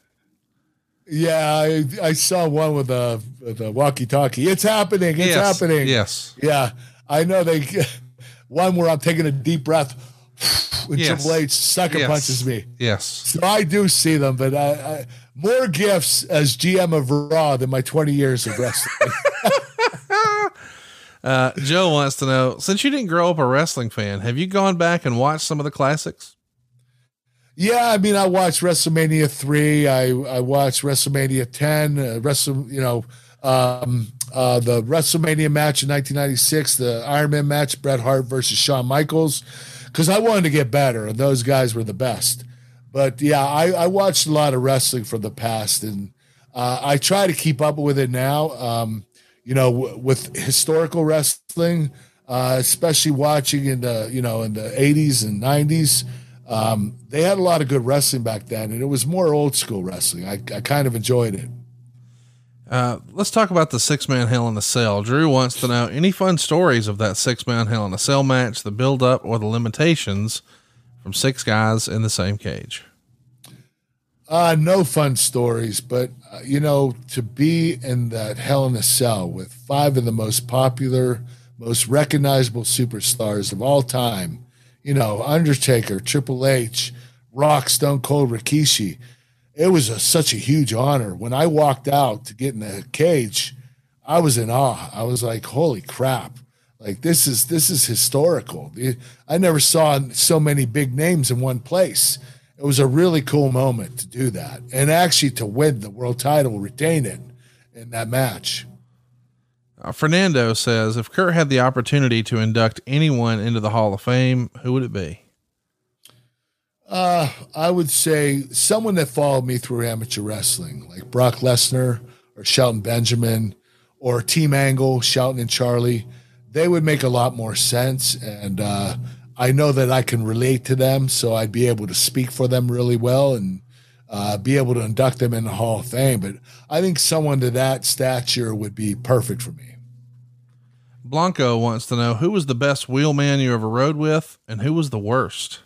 Yeah, I, I saw one with a, with a walkie-talkie. It's happening. It's yes. happening. Yes. Yeah. I know they, one where I'm taking a deep breath when yes. Triple H sucker yes. punches me. Yes. So I do see them, but I, I more gifts as G M of Raw than my twenty years of wrestling. uh, Joe wants to know, since you didn't grow up a wrestling fan, have you gone back and watched some of the classics? Yeah. I mean, I watched WrestleMania three. I, I watched WrestleMania ten, uh, Wrestle, you know, um, uh, the WrestleMania match in nineteen ninety-six, the Iron Man match, Bret Hart versus Shawn Michaels. Cause I wanted to get better and those guys were the best. But yeah, I, I watched a lot of wrestling from the past, and uh, I try to keep up with it now. Um, you know, w- with historical wrestling, uh, especially watching in the you know in the eighties and nineties, um, they had a lot of good wrestling back then, and it was more old school wrestling. I, I kind of enjoyed it. Uh, let's talk about the six man Hell in a Cell. Drew wants to know any fun stories of that six man Hell in a Cell match, the build up or the limitations from six guys in the same cage. Uh, no fun stories, but uh, you know, to be in that Hell in a Cell with five of the most popular, most recognizable superstars of all time, you know, Undertaker, Triple H, Rock, Stone Cold, Rikishi. It was a, such a huge honor. When I walked out to get in the cage, I was in awe. I was like, holy crap. Like this is, this is historical. I never saw so many big names in one place. It was a really cool moment to do that. And actually to win the world title, retain it in that match. Uh, Fernando says, if Kurt had the opportunity to induct anyone into the Hall of Fame, who would it be? Uh, I would say someone that followed me through amateur wrestling, like Brock Lesnar or Shelton Benjamin or Team Angle, Shelton and Charlie. They would make a lot more sense. And uh, I know that I can relate to them, so I'd be able to speak for them really well and uh, be able to induct them in the Hall of Fame. But I think someone to that stature would be perfect for me. Blanco wants to know, who was the best wheelman you ever rode with and who was the worst?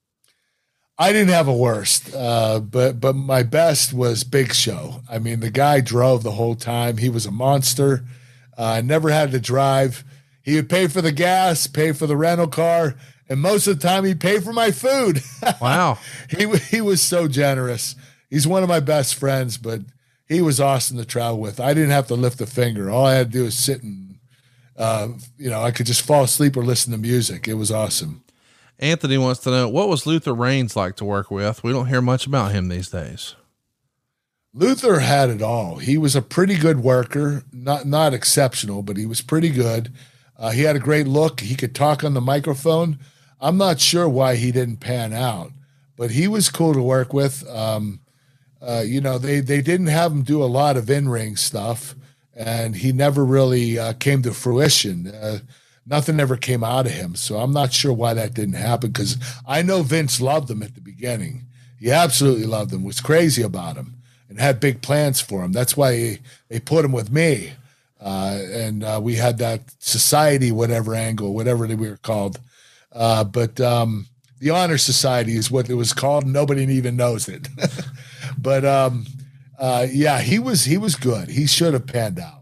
I didn't have a worst, uh, but but my best was Big Show. I mean, the guy drove the whole time. He was a monster. I uh, never had to drive. He would pay for the gas, pay for the rental car, and most of the time he'd pay for my food. Wow. he he was so generous. He's one of my best friends, but he was awesome to travel with. I didn't have to lift a finger. All I had to do was sit and, uh, you know, I could just fall asleep or listen to music. It was awesome. Anthony wants to know, what was Luther Reigns like to work with? We don't hear much about him these days. Luther had it all. He was a pretty good worker, not, not exceptional, but he was pretty good. Uh, he had a great look. He could talk on the microphone. I'm not sure why he didn't pan out, but he was cool to work with. Um, uh, you know, they, they didn't have him do a lot of in-ring stuff, and he never really uh, came to fruition. Uh, Nothing ever came out of him. So I'm not sure why that didn't happen, because I know Vince loved him at the beginning. He absolutely loved him, was crazy about him, and had big plans for him. That's why he, they put him with me. Uh, and uh, we had that society, whatever angle, whatever we were called. Uh, but um, the Honor Society is what it was called. Nobody even knows it. But um, uh, yeah, he was, he was good. He should have panned out.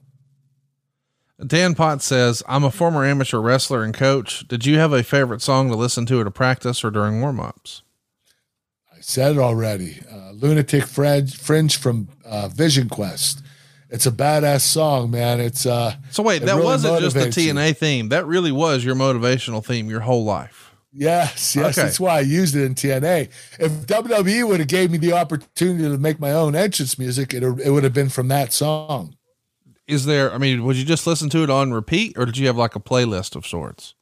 Dan Potts says, I'm a former amateur wrestler and coach. Did you have a favorite song to listen to at a practice or during warm-ups? I said it already. Uh, Lunatic Fringe, Fringe from uh, Vision Quest. It's a badass song, man. It's uh. So wait, that really wasn't just the T N A you. theme. That really was your motivational theme your whole life. Yes, yes. Okay. That's why I used it in T N A. If W W E would have gave me the opportunity to make my own entrance music, it, it would have been from that song. Is there, I mean, would you just listen to it on repeat, or did you have like a playlist of sorts?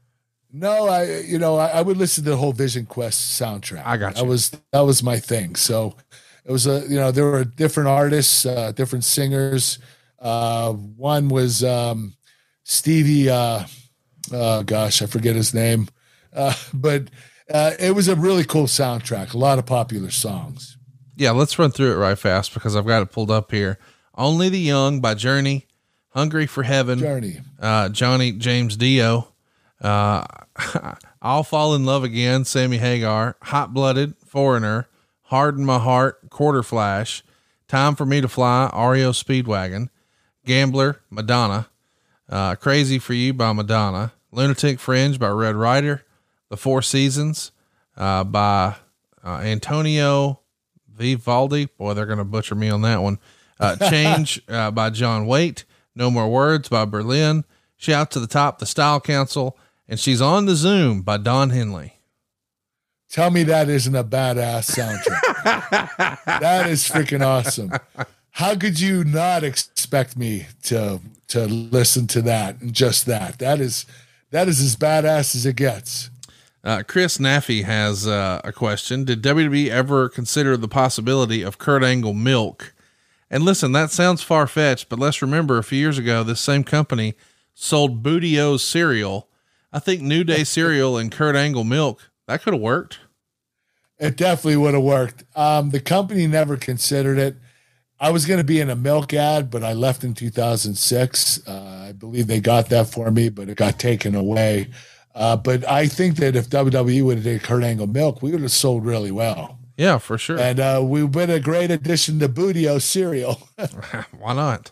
No, I, you know, I, I would listen to the whole Vision Quest soundtrack. I got you. That was, that was my thing. So it was a, you know, there were different artists, uh, different singers. Uh, one was, um, Stevie, uh, oh gosh, I forget his name. Uh, but, uh, it was a really cool soundtrack. A lot of popular songs. Yeah. Let's run through it right fast because I've got it pulled up here. Only the Young by Journey, Hungry for Heaven, Journey, uh, Johnny James Dio, uh, I'll Fall in Love Again, Sammy Hagar, Hot Blooded, Foreigner, Harden My Heart, Quarter Flash, Time for Me to Fly, R E O Speedwagon, Gambler, Madonna, uh, Crazy for You by Madonna, Lunatic Fringe by Red Rider, The Four Seasons, uh, by, uh, Antonio Vivaldi. Boy, they're going to butcher me on that one. Uh, Change, uh, by John Waite, No More Words by Berlin, Shout to the Top, The Style Council, and She's on the Zoom by Don Henley. Tell me that isn't a badass soundtrack. That is freaking awesome. How could you not expect me to, to listen to that and just that? That is, that is as badass as it gets. Uh, Chris Naffy has uh, a question. Did W W E ever consider the possibility of Kurt Angle milk? And listen, that sounds far fetched, but let's remember a few years ago, this same company sold Booty O's cereal. I think New Day cereal and Kurt Angle milk, that could have worked. It definitely would have worked. Um, the company never considered it. I was going to be in a milk ad, but I left in two thousand six. Uh, I believe they got that for me, but it got taken away. Uh, but I think that if W W E would have did Kurt Angle milk, we would have sold really well. Yeah, for sure. And uh, we've been a great addition to Booty-O cereal. Why not?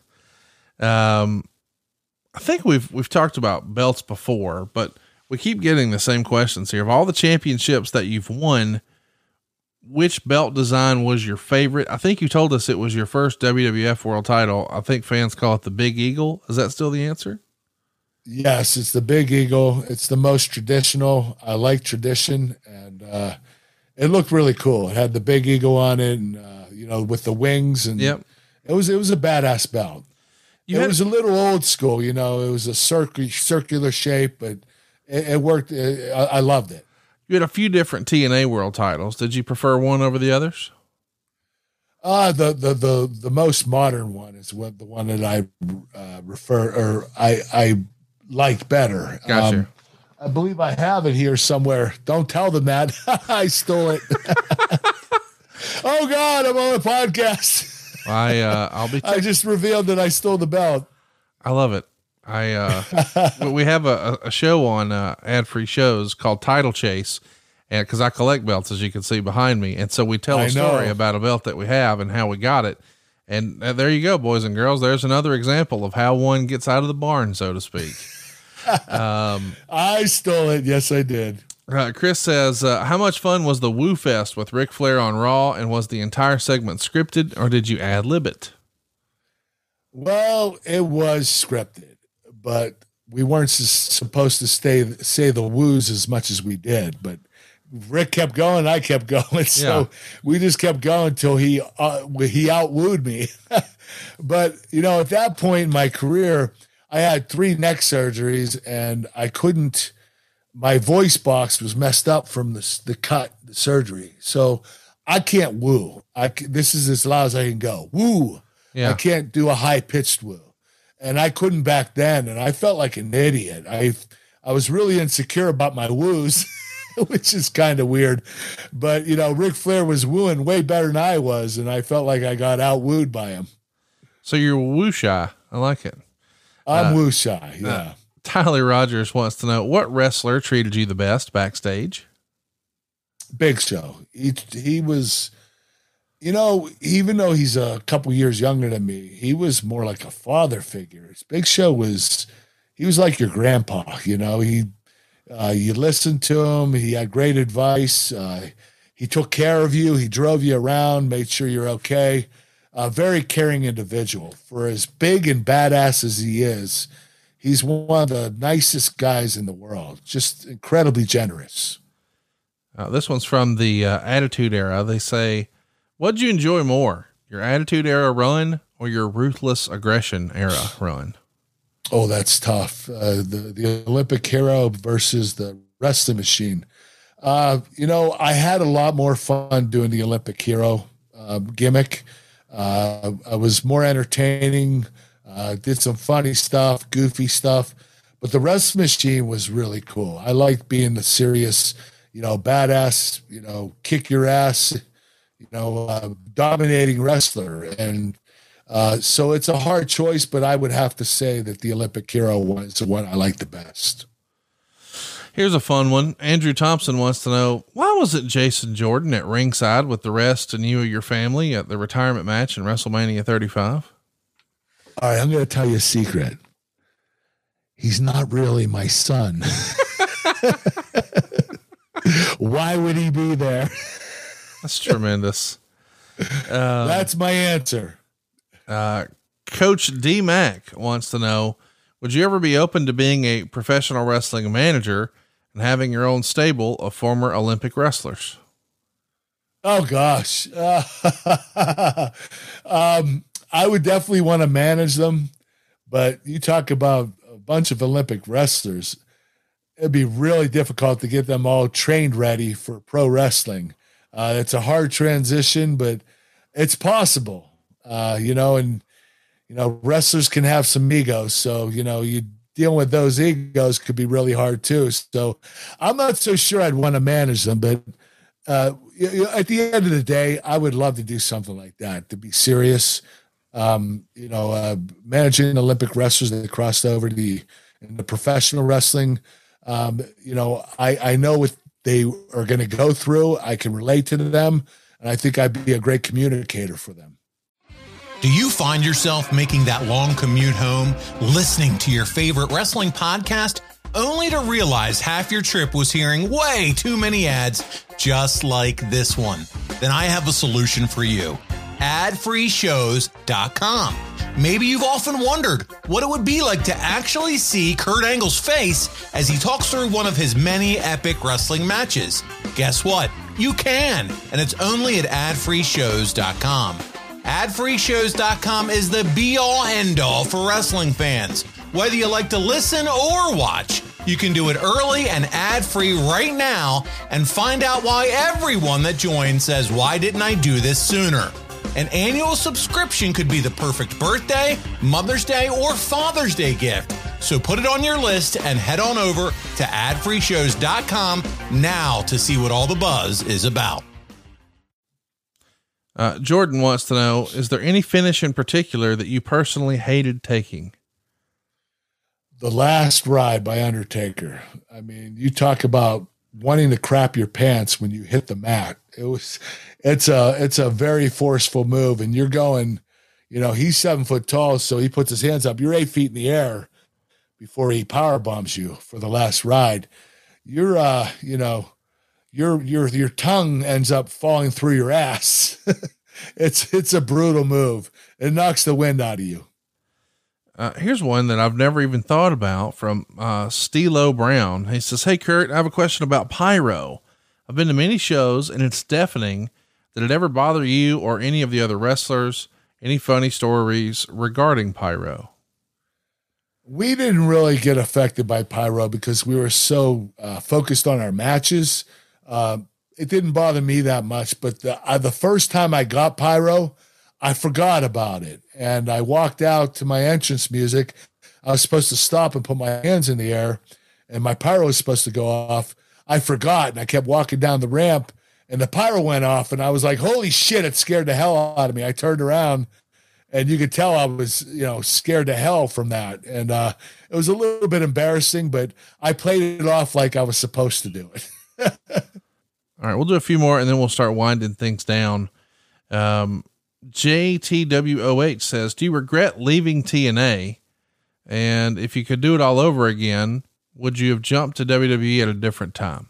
Um, I think we've, we've talked about belts before, but we keep getting the same questions here. Of all the championships that you've won, which belt design was your favorite? I think you told us it was your first W W F world title. I think fans call it the Big Eagle. Is that still the answer? Yes, it's the Big Eagle. It's the most traditional. I like tradition, and uh, it looked really cool. It had the Big Eagle on it, and uh, you know, with the wings, and yep. it was it was a badass belt. You it had- was a little old school, you know. It was a circular circular shape, but it, it worked. It, I, I loved it. You had a few different T N A world titles. Did you prefer one over the others? Uh, the, the, the, the most modern one is what the one that I uh, refer or I, I liked better. Gotcha. Um, I believe I have it here somewhere. Don't tell them that. I stole it. Oh God, I'm on a podcast. I, uh, I'll be, t- I just revealed that I stole the belt. I love it. I, uh, we have a, a show on, uh, ad free shows called Title Chase. And cause I collect belts, as you can see behind me. And so we tell I a story know. about a belt that we have and how we got it. And uh, there you go, boys and girls. There's another example of how one gets out of the barn, so to speak. um, I stole it. Yes, I did. uh, Chris says, uh, how much fun was the Woo Fest with Ric Flair on Raw? And was the entire segment scripted, or did you ad lib it? Well, it was scripted, but we weren't s- supposed to stay, say the woos as much as we did, but Rick kept going. I kept going. So Yeah. we just kept going till he, uh, he outwooed me. But you know, at that point in my career, I had three neck surgeries and I couldn't, my voice box was messed up from the, the cut, the surgery. So I can't woo. I, c- this is as loud as I can go. Woo. Yeah. I can't do a high pitched woo. And I couldn't back then. And I felt like an idiot. I, I was really insecure about my woos, which is kind of weird. But, you know, Ric Flair was wooing way better than I was. And I felt like I got outwooed by him. So you're woo shy. I like it. I'm Uh, woo shy. Yeah. Uh, Tyler Rogers wants to know, what wrestler treated you the best backstage? Big Show. He, he was, you know, even though he's a couple years younger than me, he was more like a father figure. Big Show was, he was like your grandpa, you know, he, uh, you listened to him. He had great advice. Uh, he took care of you. He drove you around, made sure you're okay. A very caring individual. For as big and badass as he is, he's one of the nicest guys in the world. Just incredibly generous. Uh, this one's from the uh, Attitude Era. They say, what'd you enjoy more, your Attitude Era run or your Ruthless Aggression Era run? Oh, that's tough. Uh, the, the Olympic Hero versus the Wrestling Machine. Uh, you know, I had a lot more fun doing the Olympic Hero uh, gimmick. Uh, I was more entertaining, uh, did some funny stuff, goofy stuff, but the Wrestling Machine was really cool. I liked being the serious, you know, badass, you know, kick your ass, you know, uh, dominating wrestler. And uh, so it's a hard choice, but I would have to say that the Olympic Hero one is the one I like the best. Here's a fun one. Andrew Thompson wants to know, why was it Jason Jordan at ringside with the rest and you or your family at the retirement match in WrestleMania thirty-five? All right, I'm going to tell you a secret. He's not really my son. Why would he be there? That's tremendous. Uh, That's my answer. uh, Coach D Mac wants to know, would you ever be open to being a professional wrestling manager and having your own stable of former Olympic wrestlers? Oh gosh. Uh, um, I would definitely want to manage them, but you talk about a bunch of Olympic wrestlers. It'd be really difficult to get them all trained ready for pro wrestling. Uh, it's a hard transition, but it's possible, uh, you know, and, you know, wrestlers can have some egos. So, you know, you dealing with those egos could be really hard too. So I'm not so sure I'd want to manage them, but uh, you know, at the end of the day, I would love to do something like that, to be serious. Um, you know, uh, managing Olympic wrestlers that crossed over to the, in the professional wrestling. Um, you know, I, I know what they are going to go through. I can relate to them, and I think I'd be a great communicator for them. Do you find yourself making that long commute home, listening to your favorite wrestling podcast, only to realize half your trip was hearing way too many ads just like this one? Then I have a solution for you. ad free shows dot com. Maybe you've often wondered what it would be like to actually see Kurt Angle's face as he talks through one of his many epic wrestling matches. Guess what? You can, and it's only at ad free shows dot com. ad free shows dot com is the be-all, end-all for wrestling fans. Whether you like to listen or watch, you can do it early and ad-free right now and find out why everyone that joins says, "Why didn't I do this sooner?" An annual subscription could be the perfect birthday, Mother's Day, or Father's Day gift. So put it on your list and head on over to ad free shows dot com now to see what all the buzz is about. Uh, Jordan wants to know, is there any finish in particular that you personally hated taking? The Last Ride by Undertaker. I mean, you talk about wanting to crap your pants when you hit the mat. It was, it's a, it's a very forceful move, and you're going, you know, he's seven foot tall, so he puts his hands up. You're eight feet in the air before he power bombs you for the last ride. You're, uh, you know, your, your, your tongue ends up falling through your ass. it's, it's a brutal move. It knocks the wind out of you. Uh, here's one that I've never even thought about from, uh, Stilo Brown. He says, "Hey Kurt, I have a question about pyro. I've been to many shows and it's deafening. Did it ever bother you or any of the other wrestlers? Any funny stories regarding pyro?" We didn't really get affected by pyro because we were so uh, focused on our matches. Uh, it didn't bother me that much, but the, uh, the first time I got pyro, I forgot about it. And I walked out to my entrance music. I was supposed to stop and put my hands in the air, and my pyro was supposed to go off. I forgot, and I kept walking down the ramp, and the pyro went off, and I was like, holy shit, it scared the hell out of me. I turned around, and you could tell I was, you know, scared to hell from that. And uh, it was a little bit embarrassing, but I played it off like I was supposed to do it. All right, we'll do a few more and then we'll start winding things down. Um, J T W O H says, "Do you regret leaving T N A? And if you could do it all over again, would you have jumped to W W E at a different time?"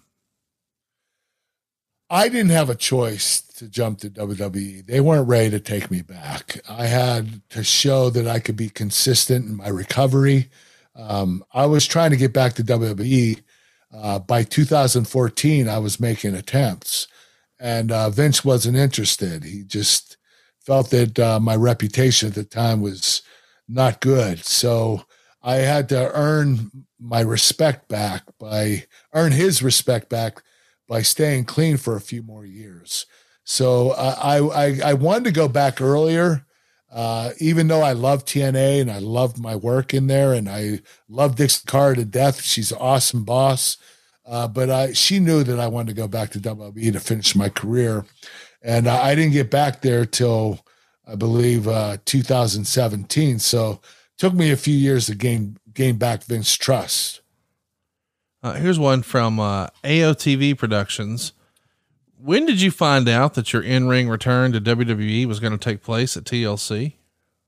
I didn't have a choice to jump to W W E. They weren't ready to take me back. I had to show that I could be consistent in my recovery. Um, I was trying to get back to W W E. Uh, by two thousand fourteen, I was making attempts, and uh, Vince wasn't interested. He just felt that uh, my reputation at the time was not good. So I had to earn my respect back by earn his respect back by staying clean for a few more years. So uh, I, I, I wanted to go back earlier, uh, even though I love T N A and I loved my work in there, and I love Dixie Carter to death. She's an awesome boss. Uh, but I, she knew that I wanted to go back to W W E to finish my career. And uh, I didn't get back there till I believe uh, two thousand seventeen. So it took me a few years to gain, gain back Vince's trust. Uh, here's one from uh, A O T V Productions. When did you find out that your in-ring return to W W E was going to take place at T L C?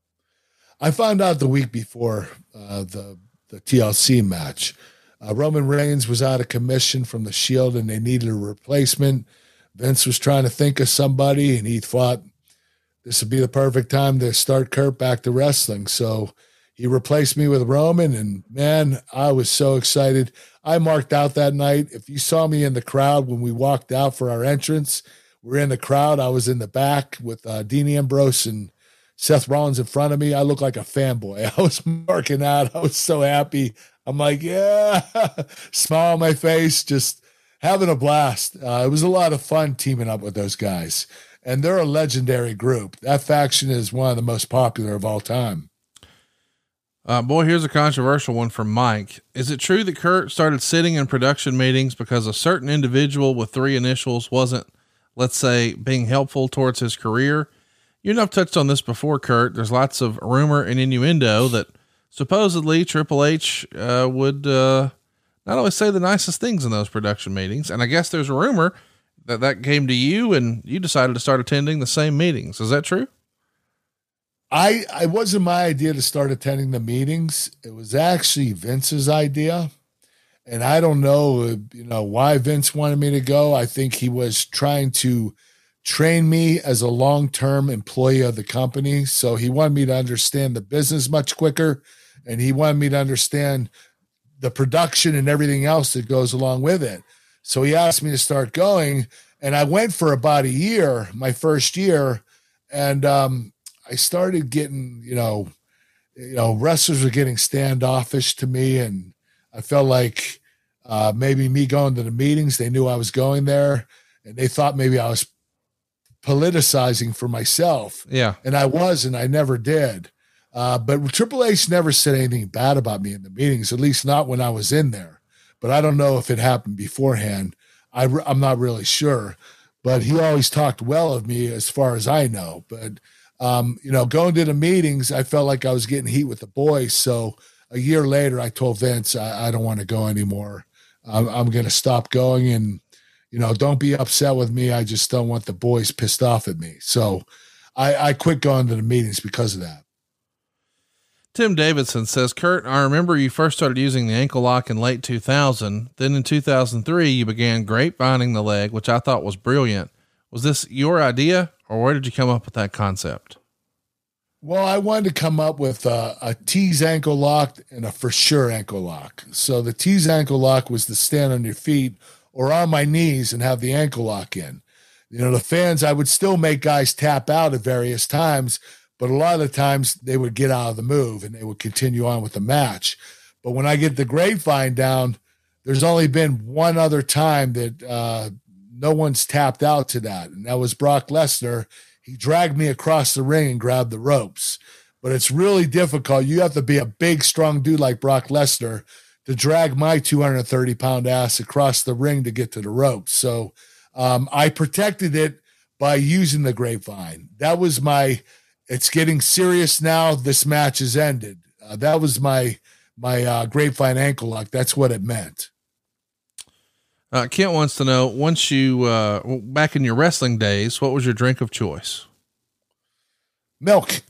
I found out the week before uh, the, the T L C match. Uh, Roman Reigns was out of commission from the Shield and they needed a replacement. Vince was trying to think of somebody, and he thought this would be the perfect time to start Kurt back to wrestling. So he replaced me with Roman, and man, I was so excited. I marked out that night. If you saw me in the crowd when we walked out for our entrance, we we're in the crowd. I was in the back with uh, Dean Ambrose and Seth Rollins in front of me. I looked like a fanboy. I was marking out. I was so happy. I'm like, yeah, smile on my face, just having a blast. Uh, it was a lot of fun teaming up with those guys, and they're a legendary group. That faction is one of the most popular of all time. Uh, boy, here's a controversial one from Mike. Is it true that Kurt started sitting in production meetings because a certain individual with three initials wasn't, let's say, being helpful towards his career? You know, I've touched on this before, Kurt. There's lots of rumor and innuendo that supposedly Triple H uh, would uh, not always say the nicest things in those production meetings. And I guess there's a rumor that that came to you and you decided to start attending the same meetings. Is that true? I, I wasn't my idea to start attending the meetings. It was actually Vince's idea. And I don't know, you know, why Vince wanted me to go. I think he was trying to train me as a long-term employee of the company. So he wanted me to understand the business much quicker, and he wanted me to understand the production and everything else that goes along with it. So he asked me to start going, and I went for about a year, my first year, and um, I started getting, you know, you know, wrestlers were getting standoffish to me, and I felt like uh, maybe me going to the meetings, they knew I was going there, and they thought maybe I was politicizing for myself. Yeah. And I was, and I never did. Uh, but Triple H never said anything bad about me in the meetings, at least not when I was in there. But I don't know if it happened beforehand. I, I'm not really sure. But he always talked well of me as far as I know. But, um, you know, going to the meetings, I felt like I was getting heat with the boys. So a year later, I told Vince, I, I don't want to go anymore. I'm, I'm going to stop going, and, you know, don't be upset with me. I just don't want the boys pissed off at me. So I, I quit going to the meetings because of that. Tim Davidson says, Kurt, I remember you first started using the ankle lock in late two thousand. Then in two thousand three, you began grapevining the leg, which I thought was brilliant. Was this your idea, or where did you come up with that concept? Well, I wanted to come up with a, a tease ankle lock and a for sure ankle lock. So the tease ankle lock was to stand on your feet or on my knees and have the ankle lock in. You know, the fans, I would still make guys tap out at various times, but a lot of the times they would get out of the move and they would continue on with the match. But when I get the grapevine down, there's only been one other time that uh, no one's tapped out to that, and that was Brock Lesnar. He dragged me across the ring and grabbed the ropes. But it's really difficult. You have to be a big, strong dude like Brock Lesnar to drag my two hundred thirty pound ass across the ring to get to the ropes. So um, I protected it by using the grapevine. That was my, it's getting serious now. This match has ended. Uh, that was my, my uh, grapevine ankle lock. That's what it meant. Uh, Kent wants to know, once you, uh, back in your wrestling days, what was your drink of choice? Milk.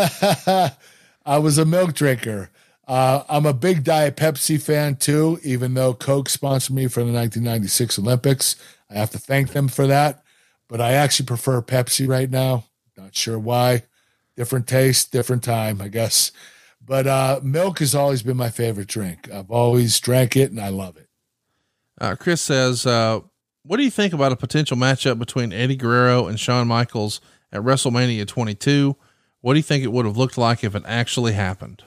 I was a milk drinker. Uh, I'm a big Diet Pepsi fan too, even though Coke sponsored me for the nineteen ninety-six Olympics. I have to thank them for that, but I actually prefer Pepsi right now. Not sure why. Different taste, different time, I guess. But uh, milk has always been my favorite drink. I've always drank it and I love it. Uh, Chris says, uh, what do you think about a potential matchup between Eddie Guerrero and Shawn Michaels at WrestleMania twenty-two? What do you think it would have looked like if it actually happened?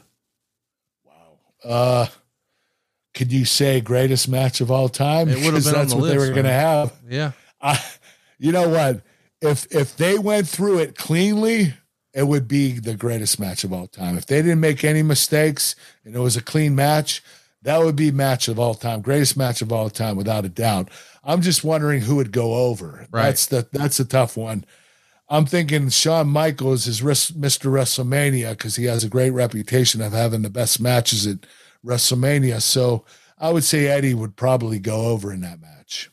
Wow. Uh, could you say greatest match of all time? It would have been that's on the what list, they were going to have. Yeah. I, you know what? If, if they went through it cleanly, it would be the greatest match of all time. If they didn't make any mistakes and it was a clean match, that would be match of all time, greatest match of all time, without a doubt. I'm just wondering who would go over. Right. That's the, that's a tough one. I'm thinking Shawn Michaels is Mister WrestleMania because he has a great reputation of having the best matches at WrestleMania. So I would say Eddie would probably go over in that match.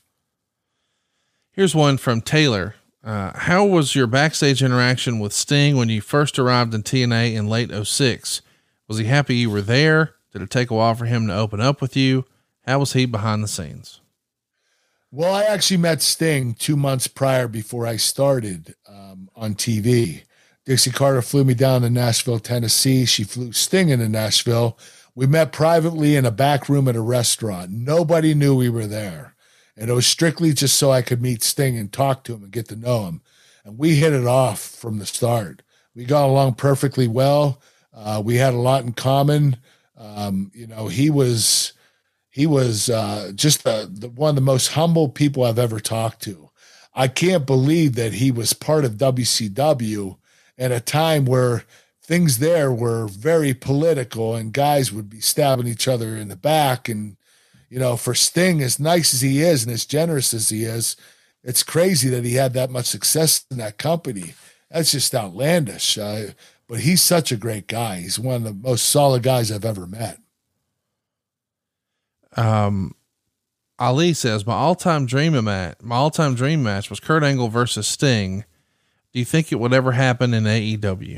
Here's one from Taylor. Uh, how was your backstage interaction with Sting when you first arrived in T N A in late oh six? Was he happy you were there? Did it take a while for him to open up with you? How was he behind the scenes? Well, I actually met Sting two months prior before I started um, on T V. Dixie Carter flew me down to Nashville, Tennessee. She flew Sting into Nashville. We met privately in a back room at a restaurant. Nobody knew we were there. And it was strictly just so I could meet Sting and talk to him and get to know him. And we hit it off from the start. We got along perfectly well. Uh, we had a lot in common. Um, you know, he was, he was, uh, just the, the, one of the most humble people I've ever talked to. I can't believe that he was part of W C W at a time where things there were very political and guys would be stabbing each other in the back. And, you know, for Sting, as nice as he is and as generous as he is, it's crazy that he had that much success in that company. That's just outlandish. Uh, But he's such a great guy. He's one of the most solid guys I've ever met. Um, Ali says, my all-time dream match, my all-time dream match was Kurt Angle versus Sting. Do you think it would ever happen in A E W?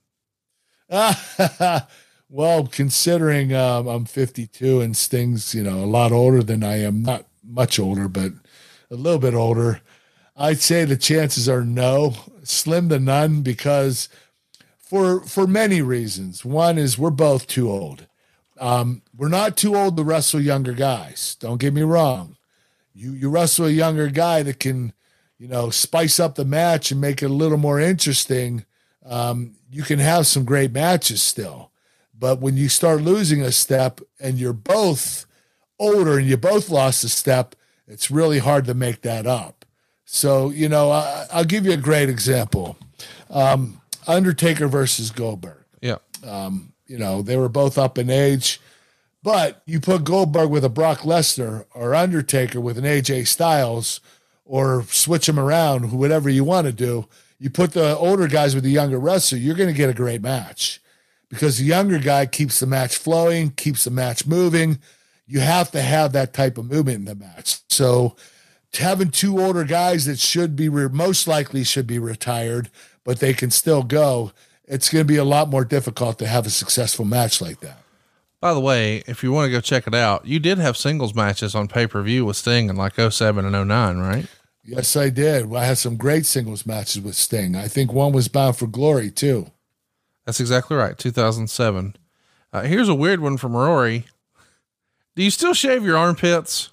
Well, considering um, I'm fifty-two and Sting's, you know, a lot older than I am, not much older, but a little bit older. I'd say the chances are no, slim to none, because for for many reasons. One is we're both too old. Um, we're not too old to wrestle younger guys. Don't get me wrong. You you wrestle a younger guy that can, you know, spice up the match and make it a little more interesting. Um, you can have some great matches still. But when you start losing a step and you're both older and you both lost a step, it's really hard to make that up. So, you know, I, I'll give you a great example. Um, Undertaker versus Goldberg. Yeah. Um, you know, they were both up in age, but you put Goldberg with a Brock Lesnar or Undertaker with an A J Styles, or switch them around, whatever you want to do. You put the older guys with the younger wrestler, you're going to get a great match, because the younger guy keeps the match flowing, keeps the match moving. You have to have that type of movement in the match. So having two older guys that should be re- most likely should be retired, but they can still go, it's going to be a lot more difficult to have a successful match like that. By the way, if you want to go check it out, you did have singles matches on pay-per-view with Sting in like oh seven and oh nine, right? Yes, I did. I had some great singles matches with Sting. I think one was Bound for Glory too. That's exactly right. two thousand seven. Uh, here's a weird one from Rory. Do you still shave your armpits?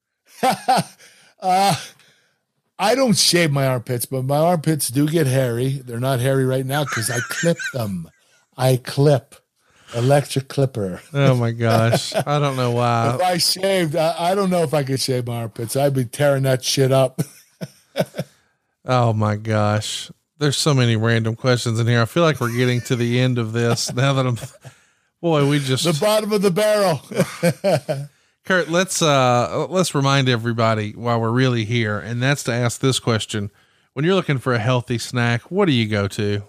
uh, I don't shave my armpits, but my armpits do get hairy. They're not hairy right now because I clip them. I clip. Electric clipper. Oh my gosh. I don't know why. If I shaved, I, I don't know if I could shave my armpits. I'd be tearing that shit up. Oh my gosh. There's so many random questions in here. I feel like we're getting to the end of this now that I'm, boy, we just, the bottom of the barrel. Kurt, let's, uh, let's remind everybody while we're really here. And that's to ask this question. When you're looking for a healthy snack, what do you go to?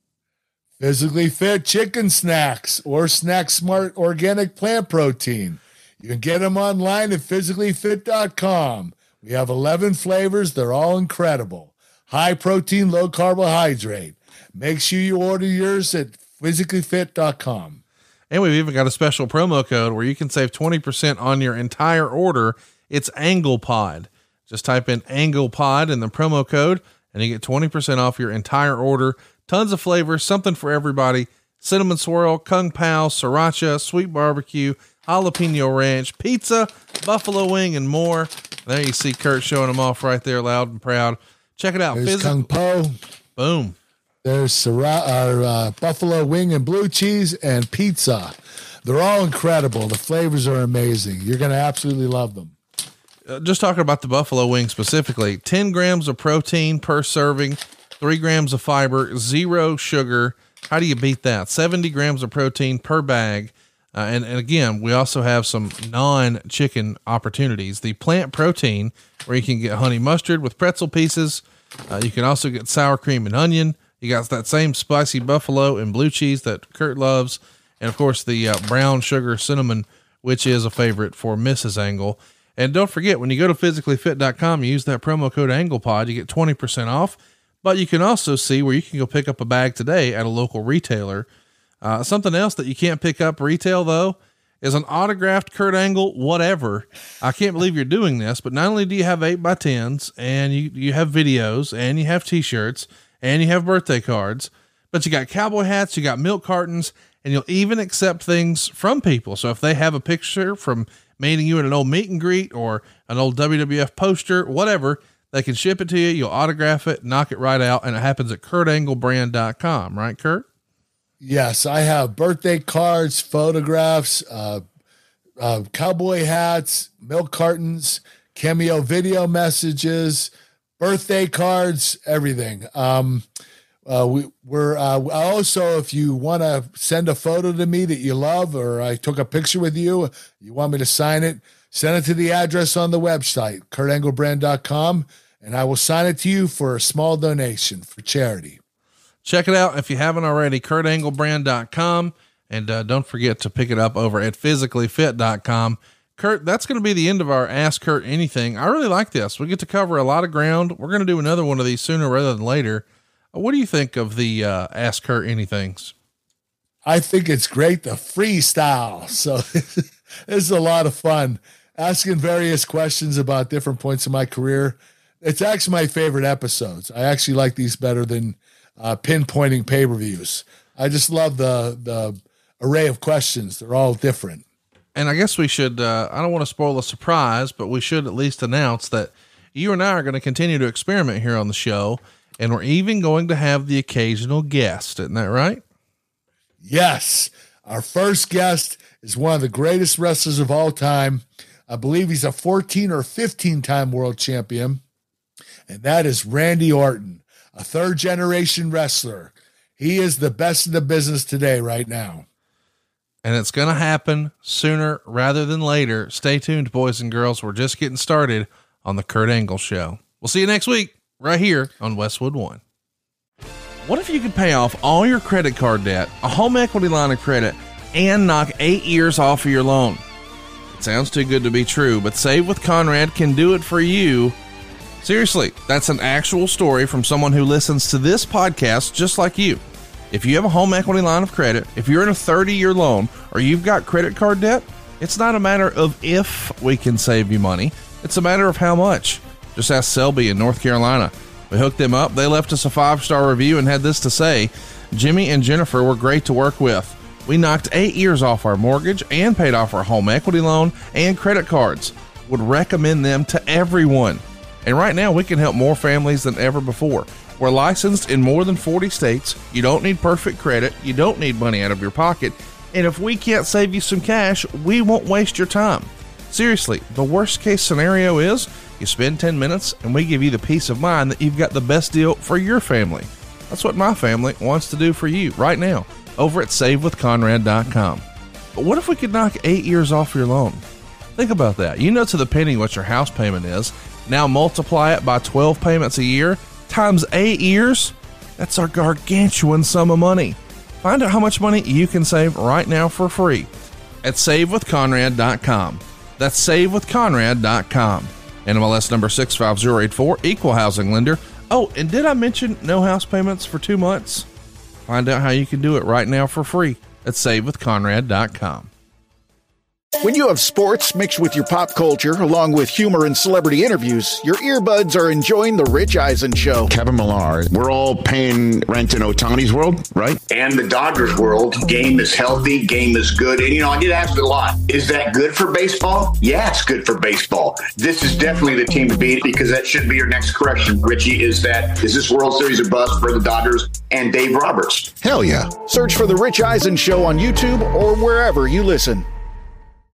Physically Fit Chicken Snacks or Snack Smart Organic Plant Protein. You can get them online at physically fit dot com. We have eleven flavors. They're all incredible. High protein, low carbohydrate. Make sure you order yours at physically fit dot com. And we've even got a special promo code where you can save twenty percent on your entire order. It's AnglePod. Just type in AnglePod in the promo code and you get twenty percent off your entire order. Tons of flavors, something for everybody. Cinnamon swirl, kung pao, sriracha, sweet barbecue, jalapeno ranch, pizza, buffalo wing, and more. There you see Kurt showing them off right there, loud and proud. Check it out. There's Phys- kung pao. Boom. There's sriracha, uh, buffalo wing and blue cheese, and pizza. They're all incredible. The flavors are amazing. You're going to absolutely love them. Uh, just talking about the buffalo wing specifically, ten grams of protein per serving, three grams of fiber, zero sugar. How do you beat that? seventy grams of protein per bag. Uh, and, and again, we also have some non-chicken opportunities. The plant protein, where you can get honey mustard with pretzel pieces. Uh, you can also get sour cream and onion. You got that same spicy buffalo and blue cheese that Kurt loves. And of course the uh, brown sugar cinnamon, which is a favorite for Missus Angle. And don't forget, when you go to physically fit dot com, you use that promo code AnglePod, you get twenty percent off. But you can also see where you can go pick up a bag today at a local retailer. Uh, something else that you can't pick up retail though is an autographed Kurt Angle, whatever. I can't believe you're doing this, but not only do you have eight by tens and you, you have videos and you have t-shirts and you have birthday cards, but you got cowboy hats, you got milk cartons, and you'll even accept things from people. So if they have a picture from meeting you at an old meet and greet or an old W W F poster, whatever, they can ship it to you. You'll autograph it, knock it right out. And it happens at kurt angle brand dot com, right, Kurt? Yes. I have birthday cards, photographs, uh, uh, cowboy hats, milk cartons, cameo video messages, birthday cards, everything. Um, uh, we we're, uh, also, if you want to send a photo to me that you love, or I took a picture with you, you want me to sign it, send it to the address on the website, kurt angle brand dot com. And I will sign it to you for a small donation for charity. Check it out if you haven't already, kurt angle brand dot com. And uh, don't forget to pick it up over at physically fit dot com. Kurt, that's going to be the end of our Ask Kurt Anything. I really like this. We get to cover a lot of ground. We're going to do another one of these sooner rather than later. What do you think of the uh, Ask Kurt Anythings? I think it's great to freestyle. So this is a lot of fun. Asking various questions about different points of my career. It's actually my favorite episodes. I actually like these better than uh, pinpointing pay-per-views. I just love the the array of questions. They're all different. And I guess we should, uh, I don't want to spoil the surprise, but we should at least announce that you and I are going to continue to experiment here on the show. And we're even going to have the occasional guest. Isn't that right? Yes. Our first guest is one of the greatest wrestlers of all time. I believe he's a fourteen or fifteen time world champion. And that is Randy Orton, a third generation wrestler. He is the best in the business today, right now. And it's going to happen sooner rather than later. Stay tuned, boys and girls. We're just getting started on the Kurt Angle Show. We'll see you next week right here on Westwood One. What if you could pay off all your credit card debt, a home equity line of credit, and knock eight years off of your loan? It sounds too good to be true, but Save with Conrad can do it for you. Seriously, that's an actual story from someone who listens to this podcast just like you. If you have a home equity line of credit, if you're in a thirty-year loan, or you've got credit card debt, it's not a matter of if we can save you money. It's a matter of how much. Just ask Selby in North Carolina. We hooked them up. They left us a five-star review and had this to say: Jimmy and Jennifer were great to work with. We knocked eight years off our mortgage and paid off our home equity loan and credit cards. Would recommend them to everyone. And right now we can help more families than ever before. We're licensed in more than forty states. You don't need perfect credit. You don't need money out of your pocket. And if we can't save you some cash, we won't waste your time. Seriously, the worst case scenario is you spend ten minutes and we give you the peace of mind that you've got the best deal for your family. That's what my family wants to do for you right now over at save with conrad dot com. But what if we could knock eight years off your loan? Think about that. You know to the penny what your house payment is. Now multiply it by twelve payments a year times eight years. That's our gargantuan sum of money. Find out how much money you can save right now for free at save with conrad dot com. That's save with conrad dot com. N M L S number six five zero eight four, equal housing lender. Oh, and did I mention no house payments for two months? Find out how you can do it right now for free at save with conrad dot com. When you have sports mixed with your pop culture, along with humor and celebrity interviews, your earbuds are enjoying The Rich Eisen Show. Kevin Millar, we're all paying rent in Ohtani's world, right? And the Dodgers world. Game is healthy, game is good. And, you know, I get asked a lot, is that good for baseball? Yeah, it's good for baseball. This is definitely the team to beat, because that should be your next correction, Richie, is that, is this World Series a bust for the Dodgers and Dave Roberts? Hell yeah. Search for The Rich Eisen Show on YouTube or wherever you listen.